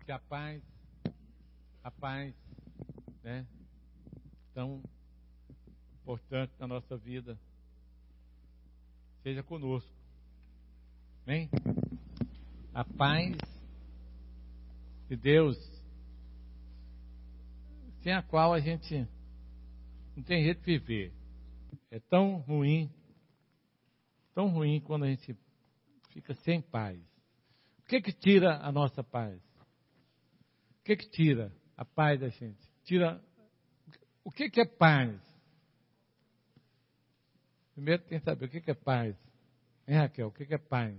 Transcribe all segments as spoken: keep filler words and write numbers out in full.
que a paz, a paz, né, tão importante na nossa vida, seja conosco. Amém? A paz de Deus, sem a qual a gente não tem jeito de viver. É tão ruim, tão ruim quando a gente fica sem paz. O que que tira a nossa paz? O que que tira a paz da gente? Tira. O que que é paz? Primeiro tem que saber o que que é paz. Hein, Raquel? O que que é paz?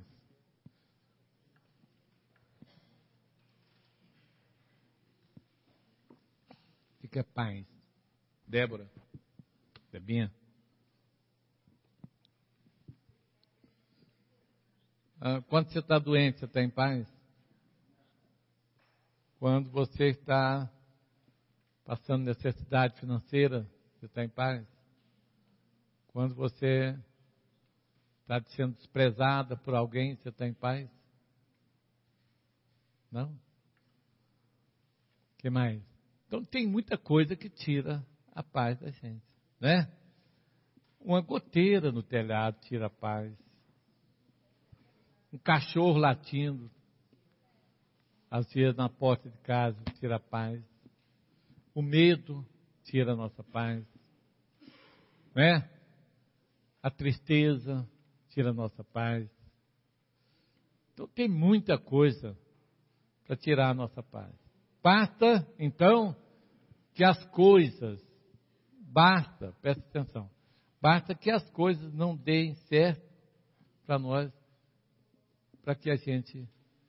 O que que é paz? Débora? Debinha? Ah, quando você está doente, você está em paz? Quando você está passando necessidade financeira, você está em paz? Quando você está sendo desprezada por alguém, você está em paz? Não? O que mais? Então tem muita coisa que tira a paz da gente, né? Uma goteira no telhado tira a paz. Um cachorro latindo, às vezes na porta de casa, tira a paz. O medo tira a nossa paz, né? A tristeza tira a nossa paz. Então tem muita coisa para tirar a nossa paz. Basta, então, que as coisas, basta, presta atenção, basta que as coisas não deem certo para nós, para que a gente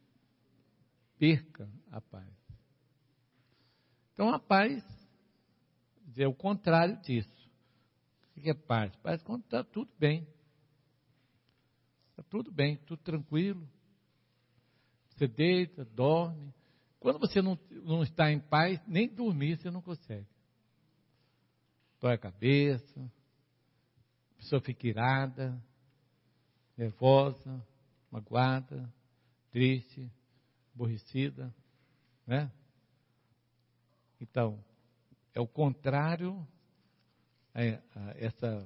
perca a paz. Então a paz é o contrário disso. O que é paz? Paz é quando está tudo bem. Está tudo bem, tudo tranquilo. Você deita, dorme. Quando você não, não está em paz, nem dormir você não consegue. Dói a cabeça, a pessoa fica irada, nervosa, magoada, triste, aborrecida, né? Então, é o contrário a, a essa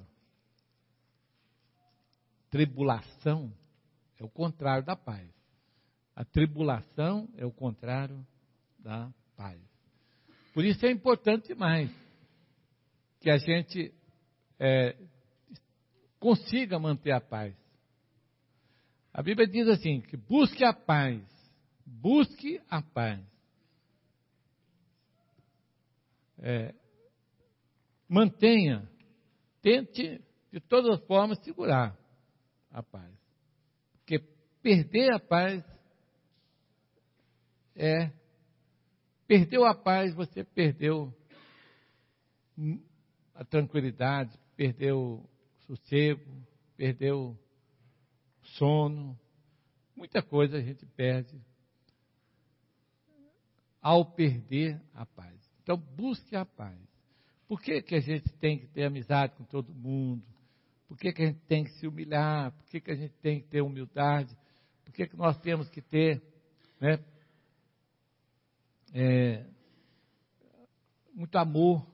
tribulação, é o contrário da paz. A tribulação é o contrário da paz. Por isso é importante demais que a gente é, consiga manter a paz. A Bíblia diz assim, que busque a paz, busque a paz. É, mantenha, tente de todas as formas segurar a paz. Porque perder a paz é, perdeu a paz, você perdeu a tranquilidade, perdeu o sossego, perdeu o sono, muita coisa a gente perde ao perder a paz. Então, busque a paz. Por que que a gente tem que ter amizade com todo mundo? Por que que a gente tem que se humilhar? Por que que a gente tem que ter humildade? Por que que nós temos que ter, né, é, muito amor,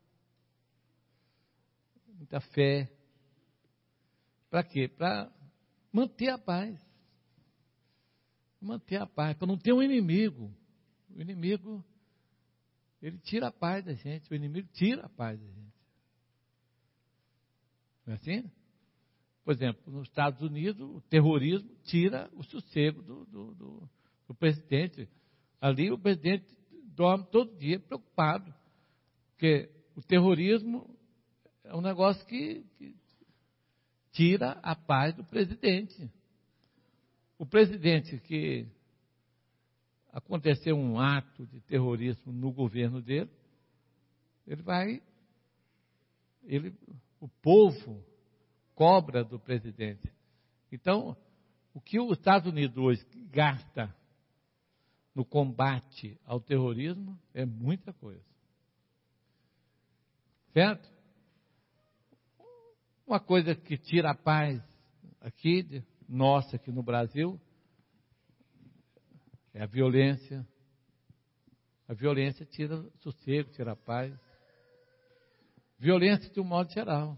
muita fé? Para quê? Para manter a paz. Manter a paz, para não ter um inimigo. O inimigo, ele tira a paz da gente, o inimigo tira a paz da gente. Não é assim? Por exemplo, nos Estados Unidos, o terrorismo tira o sossego do, do, do, do presidente. Ali o presidente dorme todo dia preocupado, porque o terrorismo é um negócio que, que tira a paz do presidente. O presidente que aconteceu um ato de terrorismo no governo dele, ele vai, ele, o povo cobra do presidente. Então, o que os Estados Unidos hoje gasta no combate ao terrorismo é muita coisa. Certo? Uma coisa que tira a paz aqui, nossa, aqui no Brasil, é a violência, A violência tira sossego, tira paz. Violência de um modo geral.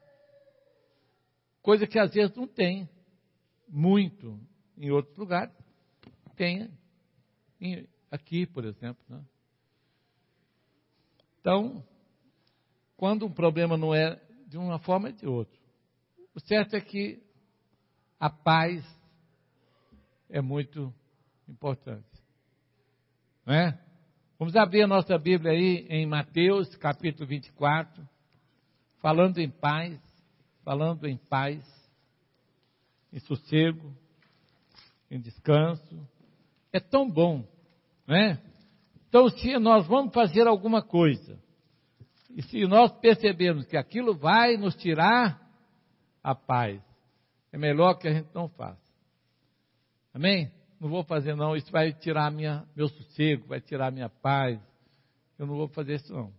Coisa que às vezes não tem muito em outros lugares. Tem em, aqui, por exemplo. Né? Então, quando um problema não é de uma forma, é de outra. O certo é que a paz é muito importante. Não é? Vamos abrir a nossa Bíblia aí em Mateus, capítulo vinte e quatro, falando em paz, falando em paz, em sossego, em descanso. É tão bom, não é? Então, se nós vamos fazer alguma coisa, e se nós percebermos que aquilo vai nos tirar a paz, é melhor que a gente não faça. Amém? Não vou fazer não, isso vai tirar minha, meu sossego, vai tirar minha paz. Eu não vou fazer isso não.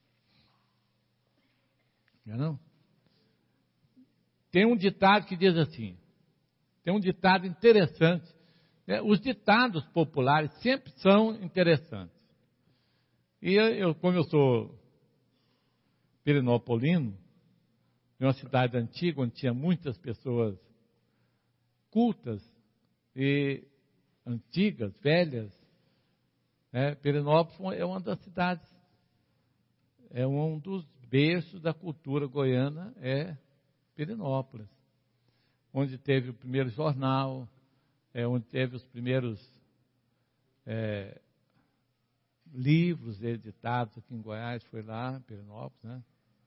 Não é não? Tem um ditado que diz assim, tem um ditado interessante. Né? Os ditados populares sempre são interessantes. E eu, eu como eu sou pirinopolino, de uma cidade antiga, onde tinha muitas pessoas cultas e antigas, velhas, né? Pirenópolis é uma das cidades, é um dos berços da cultura goiana, é Pirenópolis, onde teve o primeiro jornal, é onde teve os primeiros é, livros editados aqui em Goiás, foi lá, Pirenópolis, né?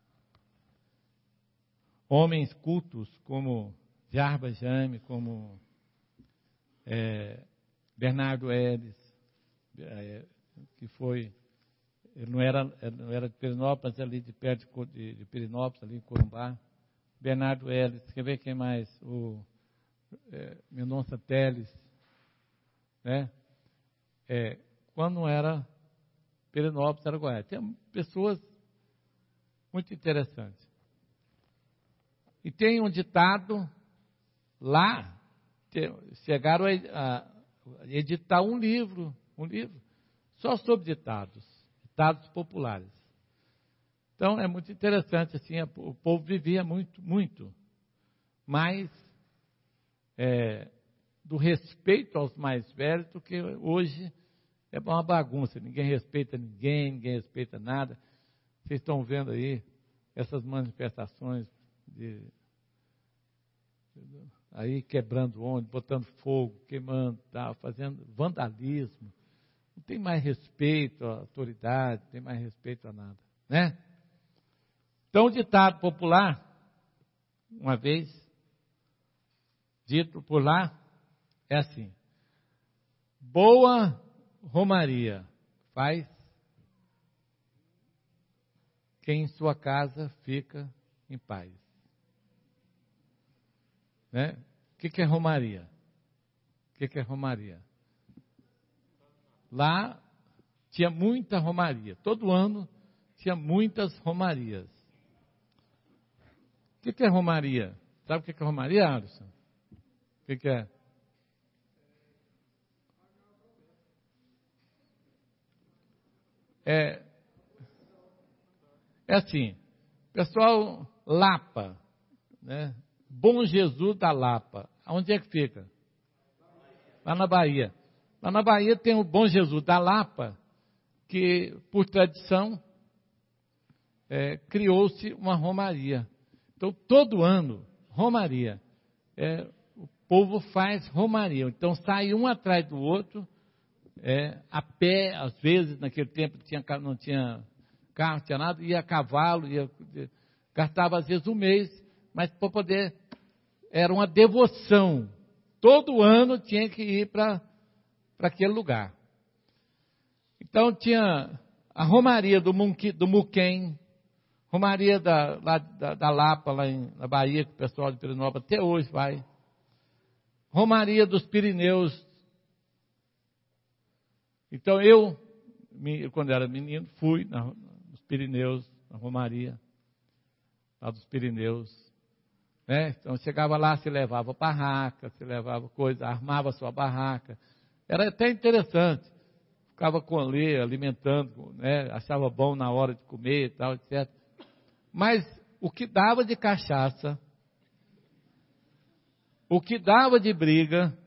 Homens cultos como Jarba Jaime, como é, Bernardo Eres, é, que foi, ele não era, não era de Pirenópolis, ali de perto de, de Pirenópolis, ali em Corumbá. Bernardo Eres, quer ver quem mais? O é, Mendonça Teles, né? É, quando não era Pirenópolis, era Goiás. Tem pessoas muito interessantes. E tem um ditado lá, chegaram a, a editar um livro, um livro só sobre ditados, ditados populares. Então é muito interessante, assim, o povo vivia muito, muito, mais é, do respeito aos mais velhos do que hoje é uma bagunça, ninguém respeita ninguém, ninguém respeita nada. Vocês estão vendo aí essas manifestações de aí quebrando ônibus, botando fogo, queimando, tá, fazendo vandalismo. Não tem mais respeito à autoridade, não tem mais respeito a nada, né? Então, o ditado popular, uma vez dito por lá, é assim: boa romaria faz quem em sua casa fica em paz. Né? O que, que é romaria? O que, que é romaria? Lá tinha muita romaria. Todo ano tinha muitas romarias. O que, que é romaria? Sabe o que, que é romaria, Alisson? O que, que é? É, é assim, pessoal Lapa, né? Bom Jesus da Lapa. Onde é que fica? Lá na Bahia. Lá na Bahia tem o Bom Jesus da Lapa, que, por tradição, é, criou-se uma romaria. Então, todo ano, romaria. É, o povo faz romaria. Então, sai um atrás do outro, é, a pé, às vezes, naquele tempo tinha, não tinha carro, não tinha nada, ia a cavalo, ia, gastava às vezes um mês, mas para poder... Era uma devoção. Todo ano tinha que ir para aquele lugar. Então tinha a romaria do, Munqui, do Muquem, romaria da, lá, da, da Lapa, lá em, na Bahia, que o pessoal de Pirenópolis até hoje vai. Romaria dos Pirineus. Então eu, quando era menino, fui na, nos Pirineus, na romaria, lá dos Pirineus. Né? Então chegava lá, se levava barraca, se levava coisa, armava sua barraca. Era até interessante. ficava com ele, alimentando, né? Achava bom na hora de comer e tal, etcétera. Mas o que dava de cachaça, o que dava de briga,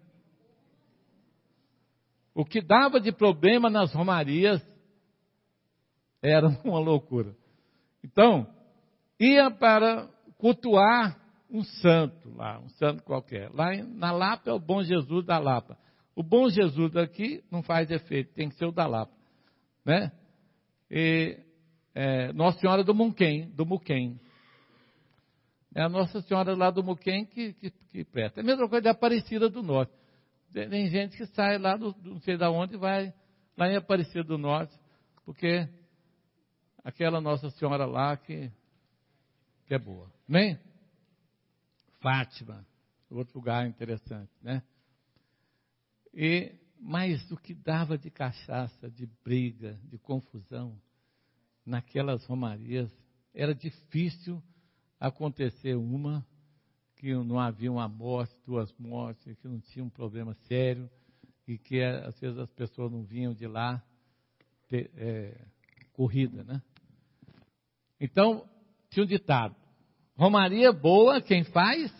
o que dava de problema nas romarias, era uma loucura. Então, ia para cultuar um santo lá, um santo qualquer. Lá na Lapa é o Bom Jesus da Lapa. O Bom Jesus daqui não faz efeito, tem que ser o da Lapa, né? E é, Nossa Senhora do Muquem, do Muquem. É a Nossa Senhora lá do Muquem que, que, que presta. É a mesma coisa de Aparecida do Norte. Tem gente que sai lá do, do não sei de onde e vai lá em Aparecida do Norte, porque aquela Nossa Senhora lá que, que é boa. Amém? Fátima, outro lugar interessante, né? E, mas o que dava de cachaça, de briga, de confusão, naquelas romarias, era difícil acontecer uma que não havia uma morte, duas mortes, que não tinha um problema sério, e que às vezes as pessoas não vinham de lá ter, é, corrida, né? Então, tinha um ditado: romaria boa, quem faz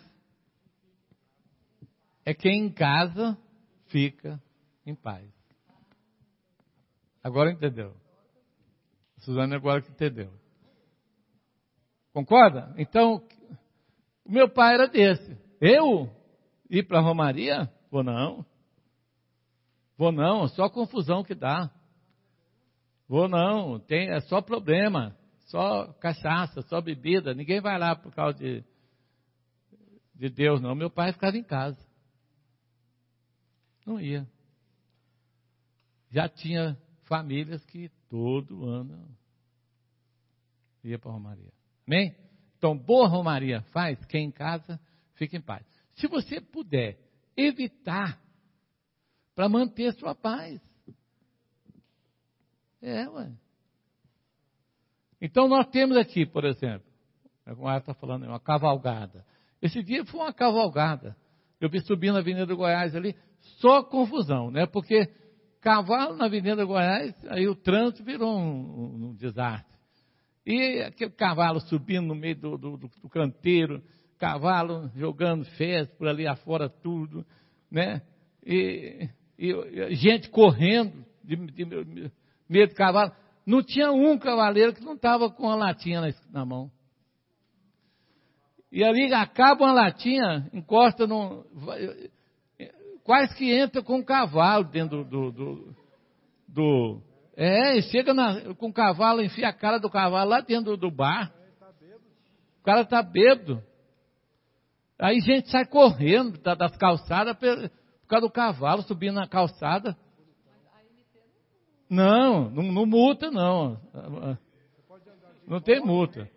é quem em casa fica em paz. Agora entendeu? Suzana agora que entendeu. Concorda? Então, o meu pai era desse. Eu ir para a romaria? Vou não. Vou não, só confusão que dá. Vou não, tem, é só problema. Só cachaça, só bebida. Ninguém vai lá por causa de, de Deus, não. Meu pai ficava em casa. Não ia. Já tinha famílias que todo ano ia para a romaria. Amém? Então, boa romaria faz quem em casa fica em paz. Se você puder evitar para manter sua paz. É, ué. Então, nós temos aqui, por exemplo, como ela está falando, uma cavalgada. Esse dia foi uma cavalgada. Eu vi subir na Avenida Goiás ali, só confusão, né? Porque cavalo na Avenida Goiás, aí o trânsito virou um, um, um desastre. E aquele cavalo subindo no meio do, do, do canteiro, cavalo jogando fezes por ali afora tudo, né? E, e, e gente correndo de, de, de medo de cavalo. Não tinha um cavaleiro que não estava com a latinha na, na mão. E ali acaba uma latinha, encosta no... Quase que entra com o cavalo dentro do... do, do é, e chega na, com o cavalo, enfia a cara do cavalo lá dentro do, do bar. O cara está bêbado. Aí gente sai correndo da, das calçadas por causa do cavalo subindo na calçada. Não, não, não multa não. Não tem multa.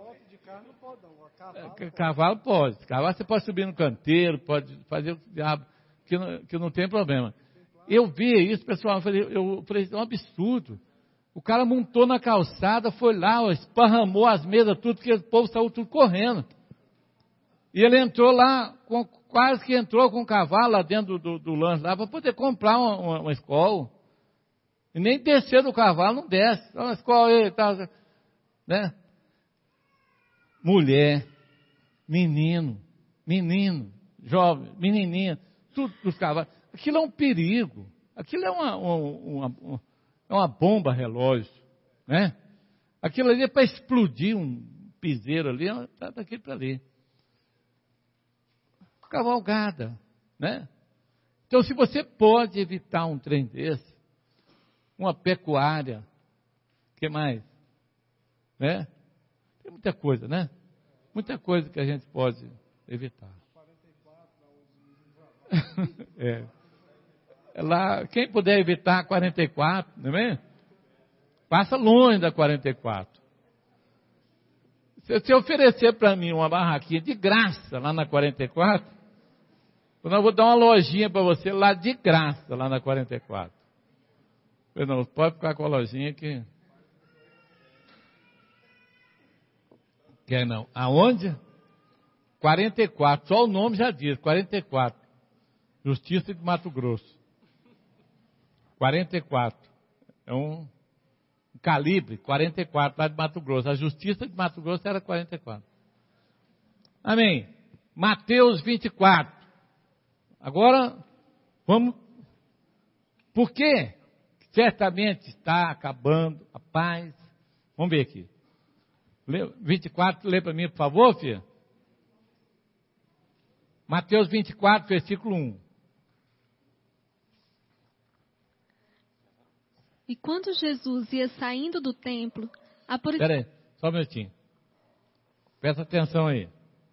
Cavalo pode. Cavalo você pode subir no canteiro, pode fazer o diabo, que não, que não tem problema. Eu vi isso, pessoal, eu falei, eu falei, é um absurdo. O cara montou na calçada, foi lá, ó, esparramou as mesas, tudo, porque o povo saiu tudo correndo. E ele entrou lá, com, quase que entrou com o cavalo lá dentro do, do, do lanche lá, para poder comprar uma, uma, uma escola. E nem descer do cavalo, não desce. Uma escola aí, tal, né? Mulher, menino, menino, jovem, menininha, tudo dos cavalos. Aquilo é um perigo. Aquilo é uma, uma, uma, é uma bomba relógio, né? Aquilo ali é para explodir um piseiro ali, está daqui para ali. Cavalgada, né? Então, se você pode evitar um trem desse, uma pecuária, o que mais? Né? Tem muita coisa, né? Muita coisa que a gente pode evitar. é. Lá, quem puder evitar a quarenta e quatro, não é mesmo? Passa longe da quarenta e quatro. Se você oferecer para mim uma barraquinha de graça lá na quarenta e quatro, eu vou dar uma lojinha para você lá de graça, lá na quarenta e quatro. Eu não, pode ficar com a lojinha que... Quer não? Aonde? quarenta e quatro, só o nome já diz, quarenta e quatro. Justiça de Mato Grosso. quarenta e quatro. é um, um calibre quarenta e quatro lá de Mato Grosso. A justiça de Mato Grosso era quarenta e quatro. Amém. Mateus vinte e quatro. Agora, vamos... Por quê? Certamente está acabando a paz. Vamos ver aqui. vinte e quatro, lê para mim, por favor, filha. Mateus vinte e quatro, versículo um. E quando Jesus ia saindo do templo... Apor... Espera aí, só um minutinho. Presta atenção aí.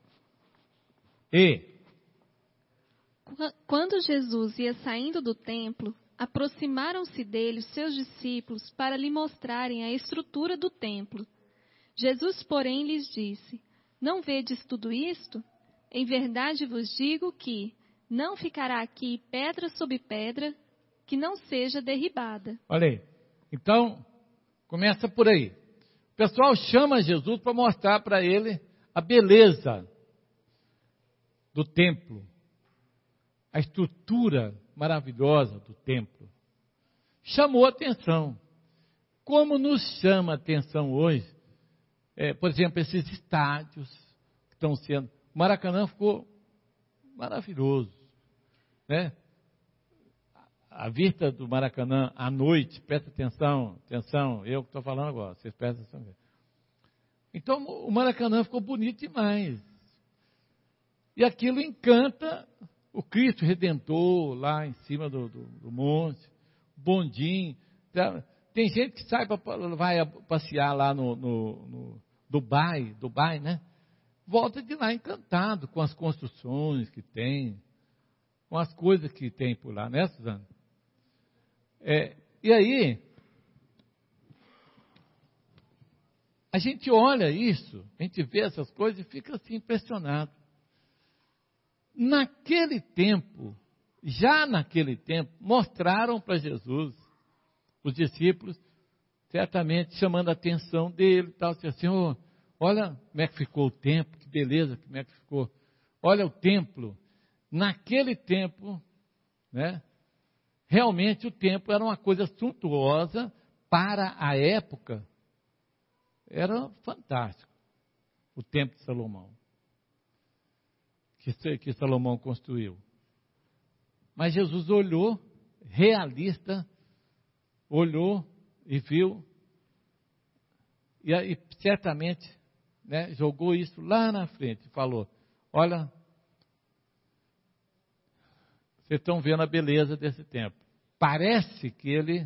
E... Quando Jesus ia saindo do templo, aproximaram-se dele os seus discípulos para lhe mostrarem a estrutura do templo. Jesus, porém, lhes disse: Não vedes tudo isto? Em verdade vos digo que não ficará aqui pedra sobre pedra que não seja derribada. Olha aí. Então, começa por aí. O pessoal chama Jesus para mostrar para ele a beleza do templo. A estrutura maravilhosa do templo. Chamou a atenção. Como nos chama a atenção hoje, é, por exemplo, esses estádios que estão sendo... O Maracanã ficou maravilhoso, né? A vista do Maracanã à noite, presta atenção, atenção, eu que estou falando agora, vocês prestem atenção. Então, o Maracanã ficou bonito demais. E aquilo encanta o Cristo Redentor lá em cima do, do, do monte, bondinho. Tem gente que sai pra, vai passear lá no, no, no Dubai, Dubai, né? Volta de lá encantado com as construções que tem, com as coisas que tem por lá, né, Suzana? É, e aí, a gente olha isso, a gente vê essas coisas e fica assim impressionado. Naquele tempo, já naquele tempo, mostraram para Jesus, os discípulos, certamente chamando a atenção dele e tal, assim, oh, olha como é que ficou o templo, que beleza, como é que ficou. Olha o templo. Naquele tempo, né, realmente o templo era uma coisa suntuosa para a época. Era fantástico, o templo de Salomão. Que, que Salomão construiu. Mas Jesus olhou, realista, olhou e viu, e, e certamente, né, jogou isso lá na frente, e falou, olha, vocês estão vendo a beleza desse templo. Parece que ele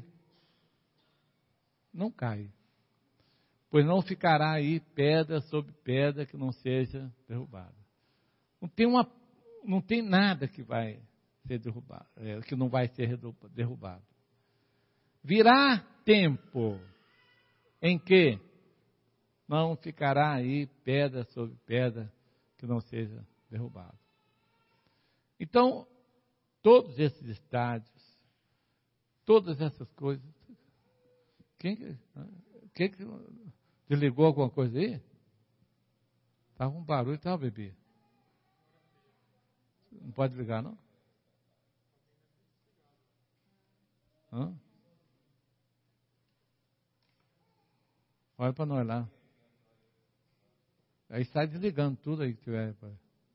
não cai, pois não ficará aí pedra sobre pedra que não seja derrubada. Não tem, uma, não tem nada que vai ser derrubado, é, que não vai ser derrubado. Virá tempo em que não ficará aí pedra sobre pedra que não seja derrubado. Então, todos esses estádios, todas essas coisas, quem, quem desligou alguma coisa aí? Estava um barulho, estava, bebê? Não pode ligar, não? Hã? Olha para nós lá. Aí está desligando tudo aí que tiver. Eu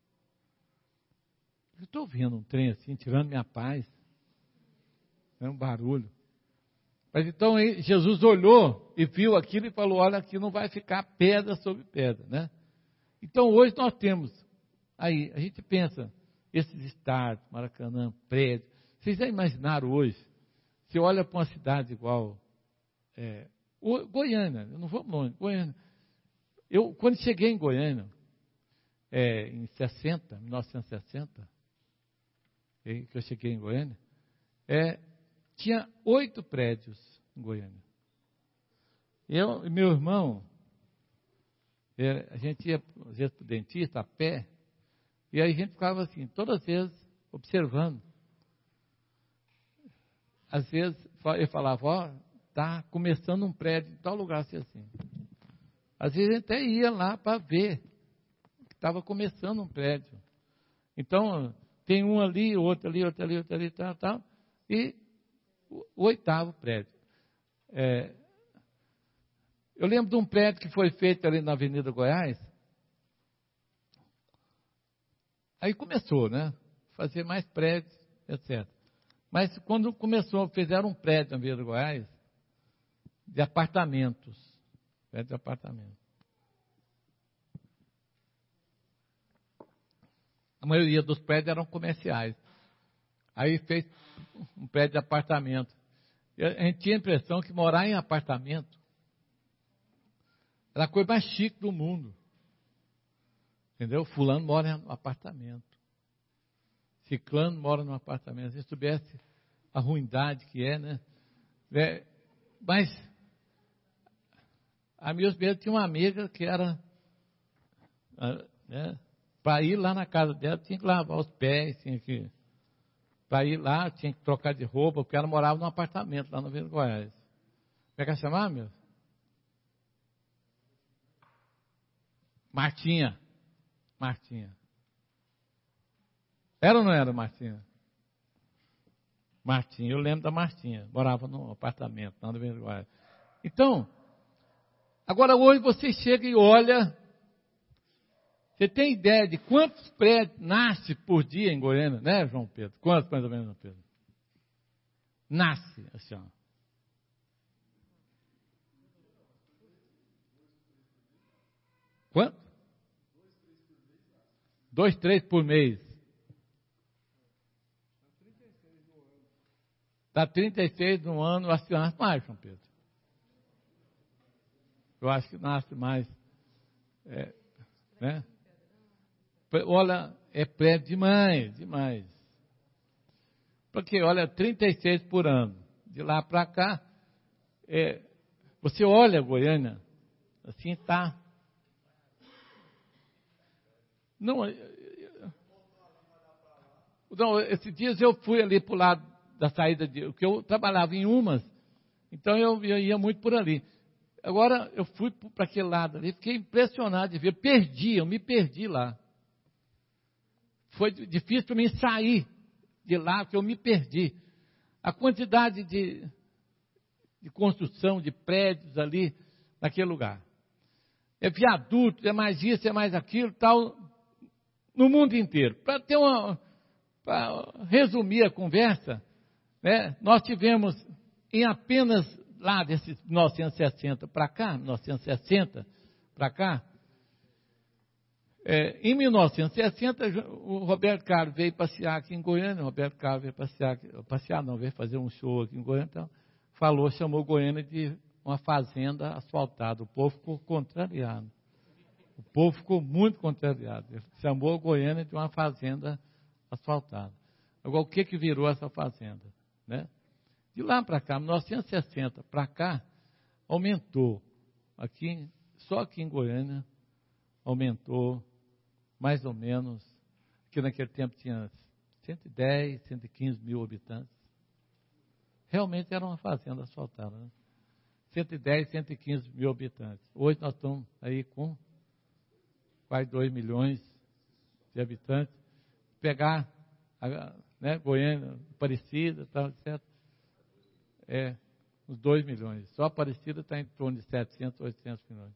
estou ouvindo um trem assim, tirando minha paz. É um barulho. Mas então aí, Jesus olhou e viu aquilo e falou, olha, aqui não vai ficar pedra sobre pedra, né? Então hoje nós temos, aí, a gente pensa, esses estádios, Maracanã, prédio. Vocês já imaginaram hoje, você olha para uma cidade igual, é, Goiânia, eu não vou longe, Goiânia. Eu, quando cheguei em Goiânia, é, em sessenta, mil novecentos e sessenta, que eu cheguei em Goiânia, é, tinha oito prédios em Goiânia. Eu e meu irmão, é, a gente ia, às vezes, para o dentista, a pé, e aí a gente ficava assim, todas as vezes, observando. Às vezes, eu falava, ó, está começando um prédio em tal lugar assim, assim. Às vezes a gente até ia lá para ver que estava começando um prédio. Então, tem um ali, outro ali, outro ali, outro ali, tal, tal, e o, o oitavo prédio. É, eu lembro de um prédio que foi feito ali na Avenida Goiás. Aí começou, né? Fazer mais prédios, etcétera. Mas quando começou, fizeram um prédio na Avenida Goiás de apartamentos. Prédio de apartamentos. A maioria dos prédios eram comerciais. Aí fez um prédio de apartamento. E a gente tinha a impressão que morar em apartamento era a coisa mais chique do mundo. Entendeu? Fulano mora no apartamento. Ciclano mora no apartamento. Se soubesse a ruindade que é, né? É, mas a minha esposa tinha uma amiga que era, né, para ir lá na casa dela, tinha que lavar os pés, tinha que, para ir lá, tinha que trocar de roupa, porque ela morava num apartamento lá no Vila Goiás. Como é que ela chamava, meu? Martinha. Martinha. Era ou não era Martinha? Martinha, eu lembro da Martinha, morava num apartamento lá no Vila Goiás. Então, agora hoje você chega e olha, você tem ideia de quantos prédios nasce por dia em Goiânia, né, João Pedro? Quantos mais ou menos, João Pedro? Nasce, assim, ó. Quanto? Dois, três por mês. Está trinta e seis no ano, eu acho que nasce mais, João Pedro. Eu acho que nasce mais. É, né? Olha, é prédio demais, demais. Porque, olha, trinta e seis por ano. De lá para cá, é, você olha Goiânia, assim está. Não, não, esses dias eu fui ali para o lado da saída, de, porque eu trabalhava em Umas, então eu, eu ia muito por ali. Agora eu fui para aquele lado ali, fiquei impressionado de ver, perdi, eu me perdi lá. Foi difícil para mim sair de lá, porque eu me perdi. A quantidade de, de construção de prédios ali, naquele lugar. É viaduto, é mais isso, é mais aquilo, tal, no mundo inteiro. Para ter uma, para resumir a conversa, né, nós tivemos em apenas lá desses mil novecentos e sessenta para cá, mil novecentos e sessenta para cá, é, em mil novecentos e sessenta o Roberto Carlos veio passear aqui em Goiânia, o Roberto Carlos veio passear, passear não, veio fazer um show aqui em Goiânia, então, falou, chamou Goiânia de uma fazenda asfaltada, o povo ficou contrariado, o povo ficou muito contrariado, ele chamou Goiânia de uma fazenda asfaltada. Agora, o que que virou essa fazenda? Né? De lá para cá, mil novecentos e sessenta para cá, aumentou, aqui, só aqui em Goiânia, aumentou mais ou menos, que naquele tempo tinha cento e dez, cento e quinze mil habitantes. Realmente era uma fazenda asfaltada, né? cento e dez, cento e quinze mil habitantes. Hoje nós estamos aí com quase dois milhões de habitantes. Pegar, a, né, Goiânia, Aparecida, tal, etcétera. É, uns dois milhões. Só Aparecida está em torno de setecentos, oitocentos milhões.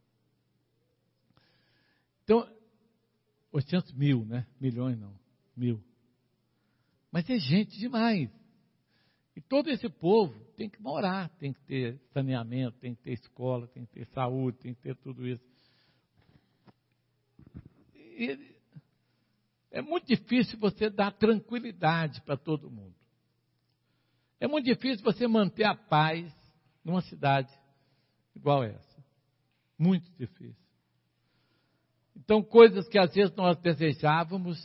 Então, oitocentos mil, né? Milhões não, mil. Mas é gente demais. E todo esse povo tem que morar, tem que ter saneamento, tem que ter escola, tem que ter saúde, tem que ter tudo isso. E é muito difícil você dar tranquilidade para todo mundo. É muito difícil você manter a paz numa cidade igual essa. Muito difícil. Então, coisas que às vezes nós desejávamos,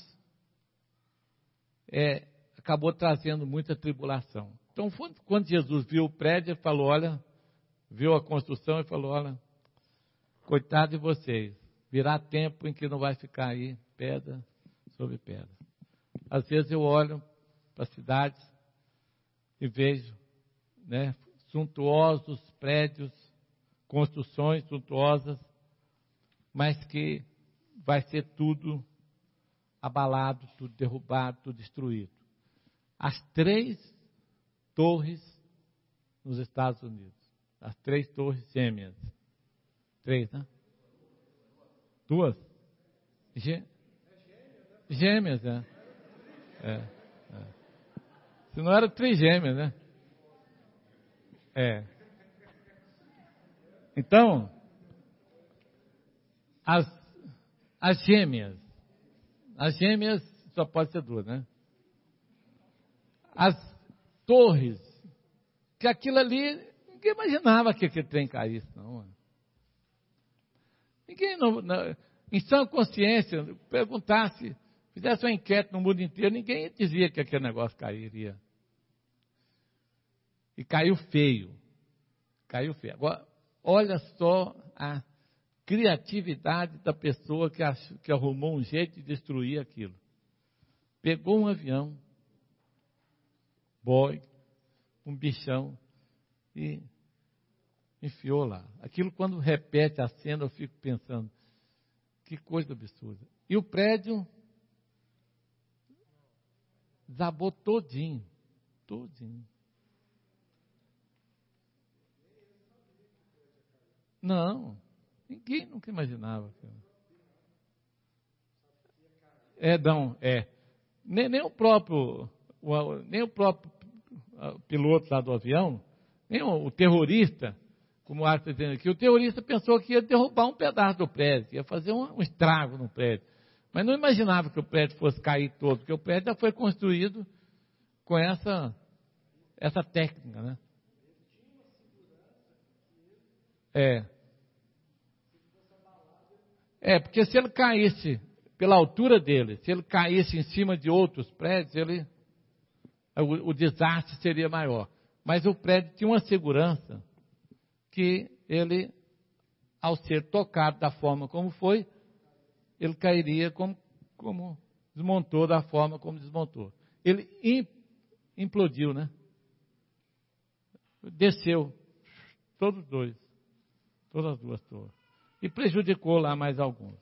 é, acabou trazendo muita tribulação. Então, quando Jesus viu o prédio, ele falou, olha, viu a construção e falou, olha, coitado de vocês, virá tempo em que não vai ficar aí pedra sobre pedra. Às vezes eu olho para as cidades e vejo, né, suntuosos prédios, construções suntuosas, mas que vai ser tudo abalado, tudo derrubado, tudo destruído. As três torres nos Estados Unidos. as três torres gêmeas. Três, né? Duas? Gê... Gêmeas, é. É, é. Se não era trigêmeas, né? É. Então, as, as gêmeas, as gêmeas só pode ser duas, né? As torres, que aquilo ali, ninguém imaginava que aquele trem caísse, não. Ninguém, não, não, em sã consciência, perguntasse, fizesse uma enquete no mundo inteiro, ninguém dizia que aquele negócio cairia. E caiu feio. Caiu feio. Agora, olha só a criatividade da pessoa que, achou, que arrumou um jeito de destruir aquilo. Pegou um avião, Boeing, um bichão, e enfiou lá. Aquilo, quando repete a cena, eu fico pensando, que coisa absurda. E o prédio desabou todinho, todinho. Não, ninguém nunca imaginava. É, não, é. Nem, nem o próprio, o, nem o próprio piloto lá do avião, nem o, o terrorista, como o Arthur está dizendo aqui, o terrorista pensou que ia derrubar um pedaço do prédio, ia fazer um, um estrago no prédio. Mas não imaginava que o prédio fosse cair todo, porque o prédio já foi construído com essa, essa técnica, né? É. É, porque se ele caísse pela altura dele, se ele caísse em cima de outros prédios, ele, o, o desastre seria maior. Mas o prédio tinha uma segurança que ele, ao ser tocado da forma como foi, ele cairia como, como desmontou, da forma como desmontou. Ele implodiu, né? Desceu, todos dois. Todas as duas torres. E prejudicou lá mais alguns.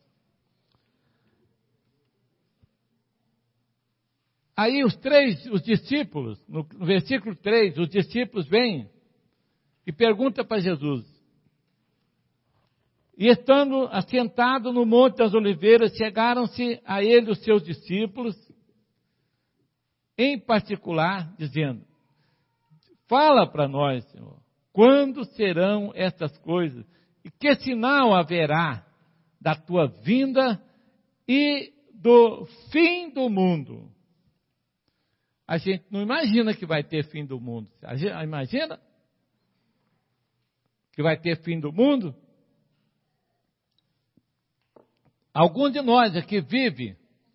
Aí os três, os discípulos, no, no versículo três, os discípulos vêm e perguntam para Jesus. E estando assentado no Monte das Oliveiras, chegaram-se a ele os seus discípulos, em particular, dizendo, fala para nós, Senhor, quando serão estas coisas? E que sinal haverá da tua vinda e do fim do mundo? A gente não imagina que vai ter fim do mundo. A gente imagina que vai ter fim do mundo? Algum de nós aqui vive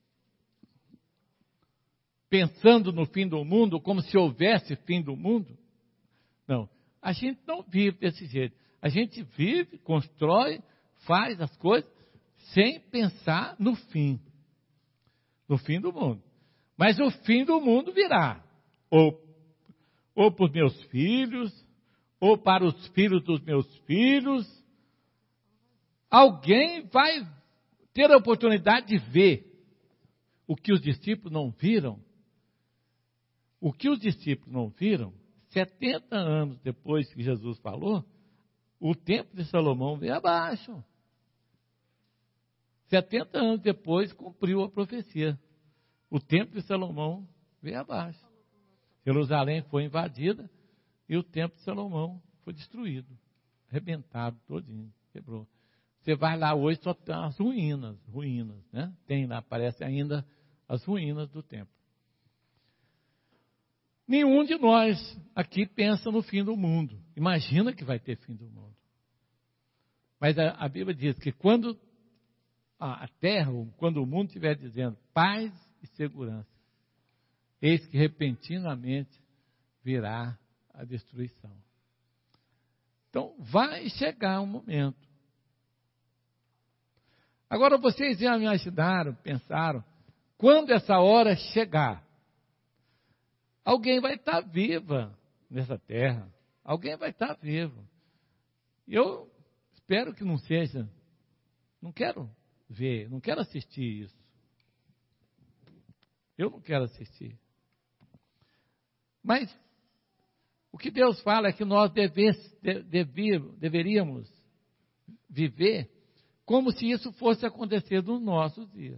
pensando no fim do mundo como se houvesse fim do mundo? Não, a gente não vive desse jeito. A gente vive, constrói, faz as coisas sem pensar no fim. No fim do mundo. Mas o fim do mundo virá. Ou, ou para os meus filhos, ou para os filhos dos meus filhos. Alguém vai ter a oportunidade de ver o que os discípulos não viram. O que os discípulos não viram, setenta anos depois que Jesus falou, o templo de Salomão veio abaixo. setenta anos depois cumpriu a profecia. O templo de Salomão veio abaixo. Jerusalém foi invadida e o templo de Salomão foi destruído. Arrebentado todinho, quebrou. Você vai lá hoje, só tem as ruínas, ruínas, né? Tem lá, aparece ainda as ruínas do templo. Nenhum de nós aqui pensa no fim do mundo. Imagina que vai ter fim do mundo. Mas a, a Bíblia diz que quando a, a terra, quando o mundo estiver dizendo paz e segurança, eis que repentinamente virá a destruição. Então, vai chegar um momento. Agora, vocês já imaginaram, pensaram, quando essa hora chegar, alguém vai estar viva nessa terra. Alguém vai estar vivo. Eu espero que não seja. Não quero ver, não quero assistir isso. Eu não quero assistir. Mas O que Deus fala é que nós deve, deve, deveríamos viver como se isso fosse acontecer nos nossos dias.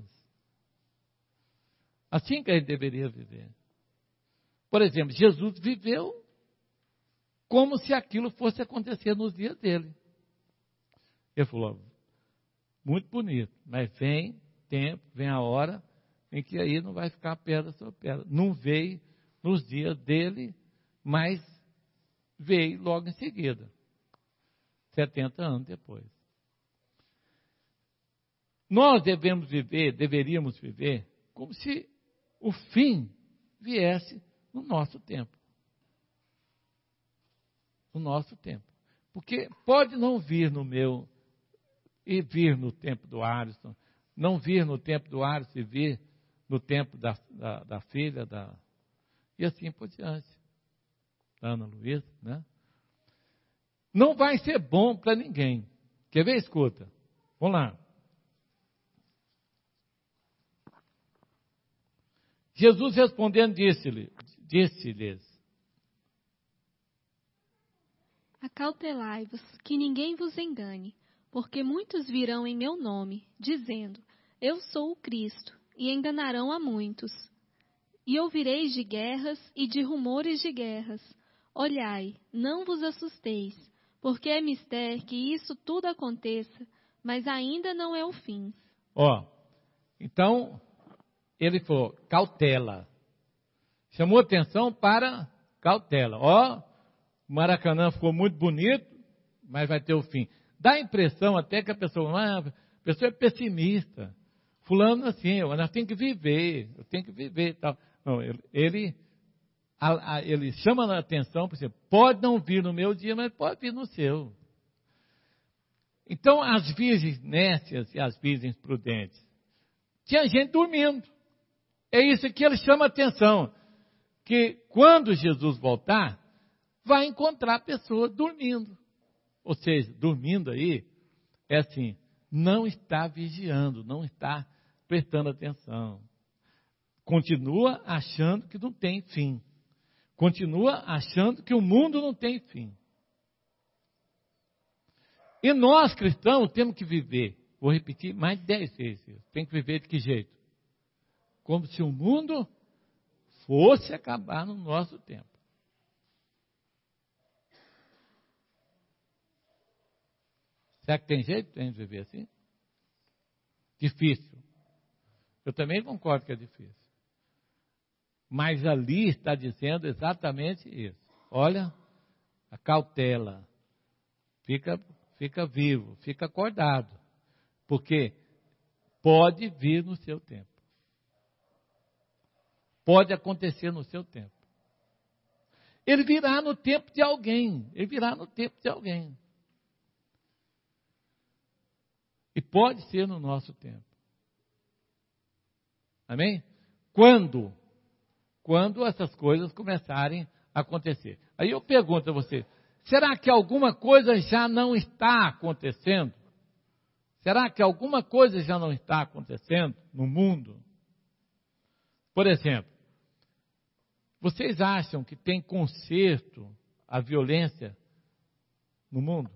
Assim que a gente deveria viver. Por exemplo, Jesus viveu como se aquilo fosse acontecer nos dias dele. Ele falou, muito bonito, mas vem tempo, vem a hora em que aí não vai ficar pedra sobre pedra. Não veio nos dias dele, mas veio logo em seguida, setenta anos depois. Nós devemos viver, deveríamos viver, como se o fim viesse no nosso tempo. No nosso tempo. Porque pode não vir no meu, e vir no tempo do Alisson, não vir no tempo do Alisson e vir no tempo da, da, da filha, da, e assim por diante. Da Ana Luísa, né? Não vai ser bom para ninguém. Quer ver? Escuta. Vamos lá. Jesus respondendo disse-lhe, disse-lhes: Acautelai-vos, que ninguém vos engane, porque muitos virão em meu nome, dizendo, eu sou o Cristo, e enganarão a muitos. E ouvireis de guerras e de rumores de guerras. Olhai, não vos assusteis, porque é mister que isso tudo aconteça, mas ainda não é o fim. Ó, então, ele falou, cautela. Chamou atenção para cautela. Ó, Maracanã ficou muito bonito, mas vai ter o fim. Dá a impressão até que a pessoa, ah, a pessoa é pessimista. Fulano assim, nós temos que viver, eu tenho que viver e tal. Não, ele, ele, a, a, ele chama a atenção, por exemplo, pode não vir no meu dia, mas pode vir no seu. Então, as virgens nécias e as virgens prudentes, tinha gente dormindo. É isso que ele chama a atenção, que quando Jesus voltar, vai encontrar pessoas dormindo. Ou seja, dormindo aí, é assim, não está vigiando, não está prestando atenção. Continua achando que não tem fim. Continua achando que o mundo não tem fim. E nós, cristãos, temos que viver, vou repetir mais de dez vezes, tem que viver de que jeito? Como se o mundo fosse acabar no nosso tempo. Será que tem jeito de viver assim? Difícil. Eu também concordo que é difícil. Mas ali está dizendo exatamente isso. Olha, a cautela. Fica, fica vivo, fica acordado. Porque pode vir no seu tempo. Pode acontecer no seu tempo. Ele virá no tempo de alguém. Ele virá no tempo de alguém. E pode ser no nosso tempo. Amém? Quando? Quando essas coisas começarem a acontecer. Aí eu pergunto a você, será que alguma coisa já não está acontecendo? Será que alguma coisa já não está acontecendo no mundo? Por exemplo, vocês acham que tem conserto à violência no mundo?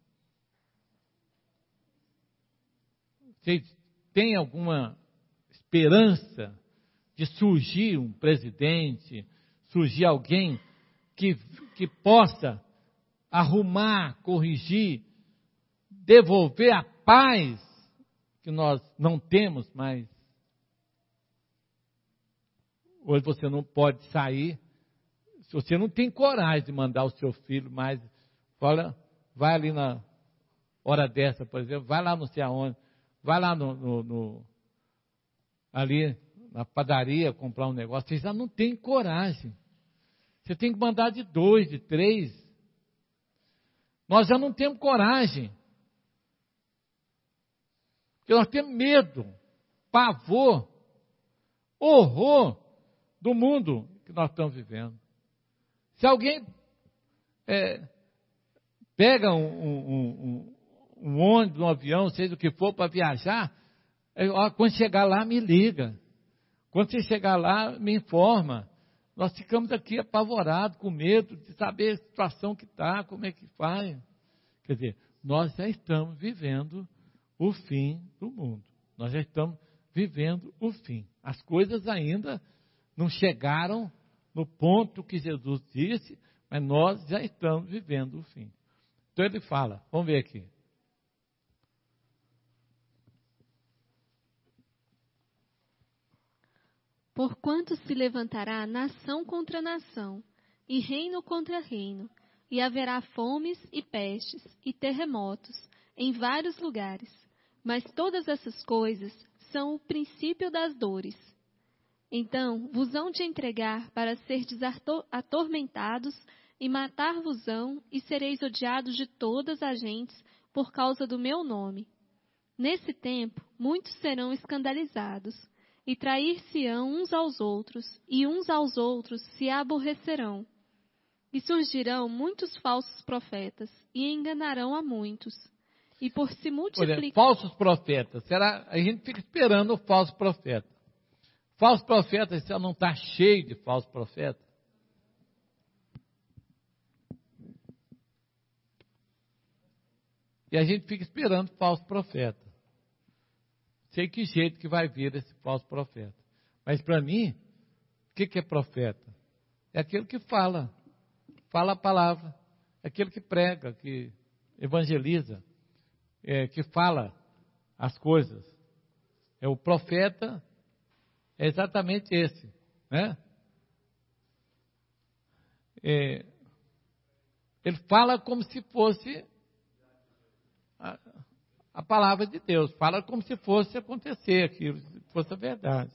Vocês têm alguma esperança de surgir um presidente, surgir alguém que, que possa arrumar, corrigir, devolver a paz que nós não temos mais? Hoje você não pode sair, se você não tem coragem de mandar o seu filho mais, olha, vai ali na hora dessa, por exemplo, vai lá não sei aonde, vai lá no, no, no ali na padaria comprar um negócio, você já não tem coragem. Você tem que mandar de dois, de três. Nós já não temos coragem. Porque nós temos medo, pavor, horror do mundo que nós estamos vivendo. Se alguém é, pega um, um, um, um ônibus, um avião, seja o que for, para viajar, é, ó, quando chegar lá, me liga. Quando você chegar lá, me informa. nós ficamos aqui apavorados, com medo de saber a situação que está, como é que faz. Quer dizer, nós já estamos vivendo o fim do mundo. Nós já estamos vivendo o fim. As coisas ainda não chegaram no ponto que Jesus disse, mas nós já estamos vivendo o fim. Então ele fala, vamos ver aqui. Porquanto se levantará nação contra nação, e reino contra reino, e haverá fomes e pestes e terremotos em vários lugares. Mas todas essas coisas são o princípio das dores. Então vos hão de entregar para serdes atormentados, e matar-vos-ão, e sereis odiados de todas as gentes por causa do meu nome. Nesse tempo, muitos serão escandalizados, e trair-se-ão uns aos outros, e uns aos outros se aborrecerão. E surgirão muitos falsos profetas, e enganarão a muitos. E por se multiplicar... Falsos profetas, será? A gente fica esperando o falso profeta. Falso profeta, você não está cheio de falso profeta? E a gente fica esperando o falso profeta. Sei que jeito que vai vir esse falso profeta. Mas para mim, o que, que é profeta? É aquele que fala, fala a palavra, é aquele que prega, que evangeliza, é, que fala as coisas. É o profeta, é exatamente esse, né? É, ele fala como se fosse a, a palavra de Deus, fala como se fosse acontecer aquilo, se fosse a verdade.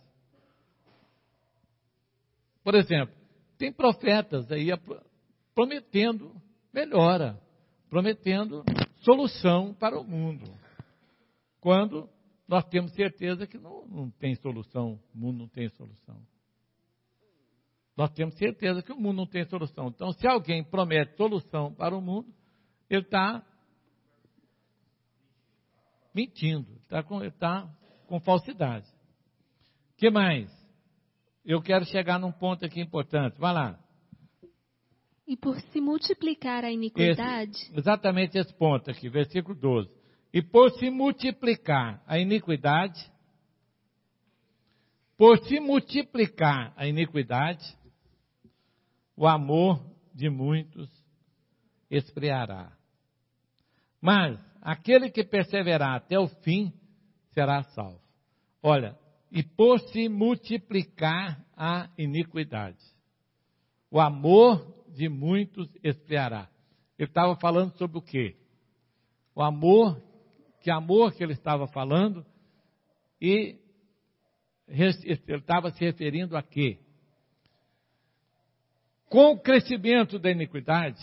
Por exemplo, tem profetas aí prometendo melhora, prometendo solução para o mundo, quando nós temos certeza que não, não tem solução, o mundo não tem solução. Nós temos certeza que o mundo não tem solução. Então, se alguém promete solução para o mundo, ele está mentindo, está com, tá com falsidade. O que mais? Eu quero chegar num ponto aqui importante. Vai lá. E por se multiplicar a iniquidade... Esse, exatamente esse ponto aqui, versículo doze. E por se multiplicar a iniquidade, por se multiplicar a iniquidade, o amor de muitos esfriará. Mas aquele que perseverar até o fim será salvo. Olha, e por se multiplicar a iniquidade, o amor de muitos esfriará. Ele estava falando sobre o quê? O amor, que amor que ele estava falando, e ele estava se referindo a quê? Com o crescimento da iniquidade,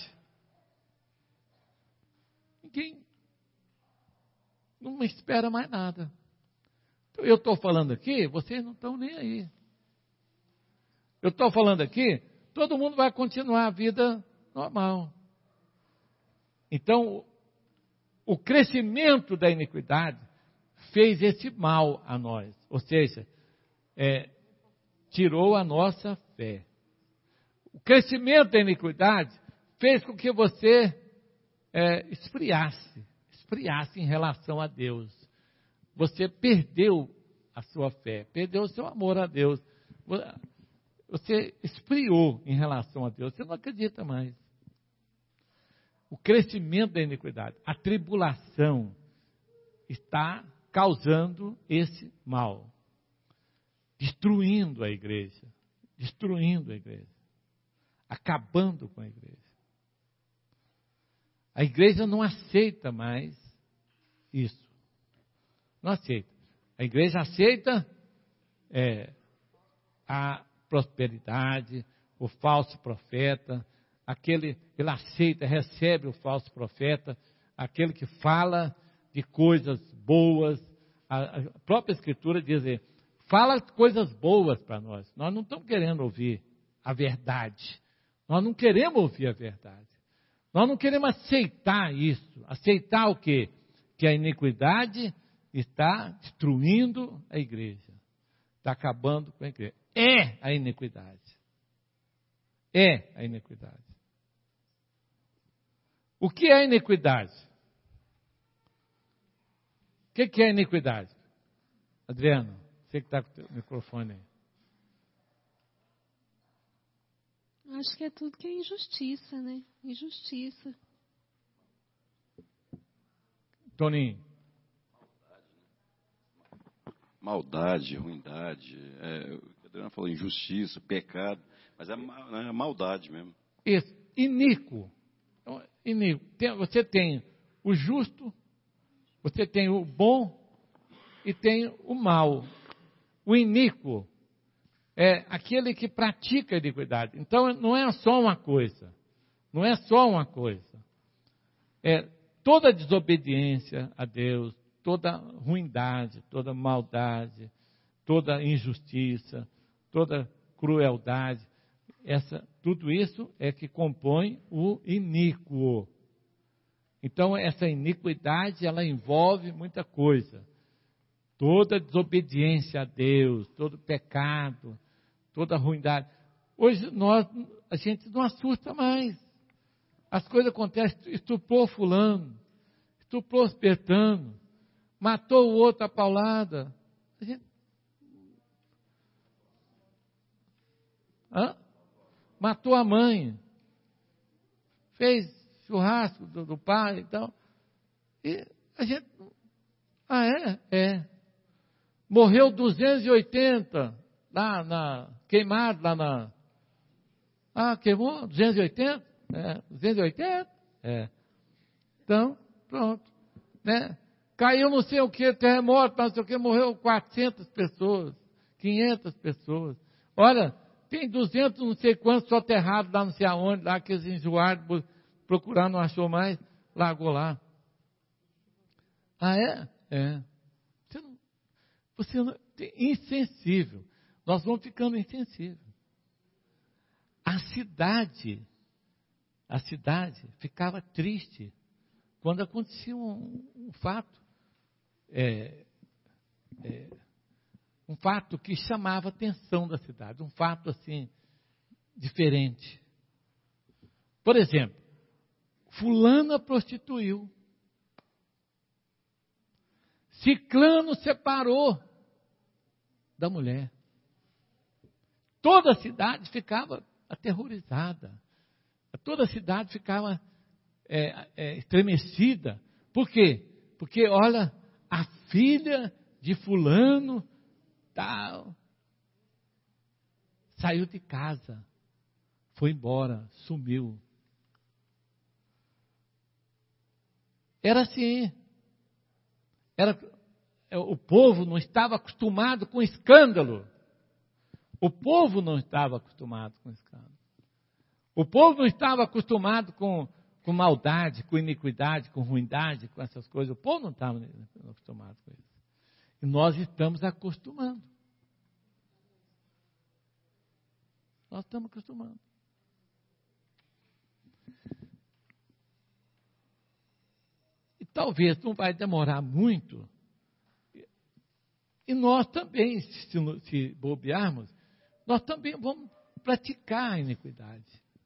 ninguém não espera mais nada. Então, eu estou falando aqui, vocês não estão nem aí. Eu estou falando aqui, todo mundo vai continuar a vida normal. Então, o crescimento da iniquidade fez esse mal a nós. Ou seja, é, tirou a nossa fé. O crescimento da iniquidade fez com que você é, esfriasse, esfriasse em relação a Deus. Você perdeu a sua fé, perdeu o seu amor a Deus. Você esfriou em relação a Deus, você não acredita mais. O crescimento da iniquidade, a tribulação está causando esse mal, destruindo a igreja, destruindo a igreja, acabando com a igreja. A igreja não aceita mais isso, não aceita. A igreja aceita é, a prosperidade, o falso profeta, aquele, ele aceita, recebe o falso profeta, aquele que fala de coisas boas. A, a própria Escritura diz, fala coisas boas para nós. Nós não estamos querendo ouvir a verdade. Nós não queremos ouvir a verdade. Nós não queremos aceitar isso. Aceitar o quê? Que a iniquidade está destruindo a igreja. Está acabando com a igreja. É a iniquidade. é a iniquidade. O que é a iniquidade? O que, que é a iniquidade? Adriano, você que está com o microfone aí. Acho que é tudo que é injustiça, né? Injustiça. Toninho. Maldade, ruindade. É, o Adriano falou injustiça, pecado, mas é, é maldade mesmo. Isso, iníquo. iníquo. Tem, você tem o justo, você tem o bom e tem o mal. O iníquo é aquele que pratica a iniquidade. Então, não é só uma coisa. Não é só uma coisa. É toda desobediência a Deus, toda ruindade, toda maldade, toda injustiça, toda crueldade. Essa, tudo isso é que compõe o iníquo. Então, essa iniquidade, ela envolve muita coisa. Toda desobediência a Deus, todo pecado, toda ruindade. Hoje nós, a gente não assusta mais. As coisas acontecem, estuprou fulano, estuprou Bertano, matou o outro a paulada. A gente... Hã? Matou a mãe, fez churrasco do, do pai e tal. E a gente... Ah, é? É. Morreu duzentos e oitenta, lá na, queimado lá na... Ah, queimou duzentos e oitenta? É, duzentos e oitenta? É. Então, pronto. Né? Caiu não sei o que, terremoto, não sei o que, morreu quatrocentas pessoas, quinhentas pessoas. Olha, tem duzentos não sei quantos soterrados lá não sei aonde, lá que eles enjoaram, procuraram, não achou mais, largou lá. Ah, é? É. Você não... Você não, insensível. Nós vamos ficando insensíveis. A cidade, a cidade ficava triste quando acontecia um, um fato, é, é, um fato que chamava a atenção da cidade, um fato assim, diferente. Por exemplo, fulana prostituiu, ciclano separou da mulher. Toda a cidade ficava aterrorizada. Toda a cidade ficava é, é, estremecida. Por quê? Porque, olha, a filha de fulano tal saiu de casa, foi embora, sumiu. Era assim. Era... O povo não estava acostumado com escândalo. O povo não estava acostumado com escândalo. O povo não estava acostumado com, com maldade, com iniquidade, com ruindade, com essas coisas. O povo não estava acostumado com isso. E nós estamos acostumando. Nós estamos acostumando. E talvez não vai demorar muito. E nós também, se, se bobearmos, nós também vamos praticar a iniquidade.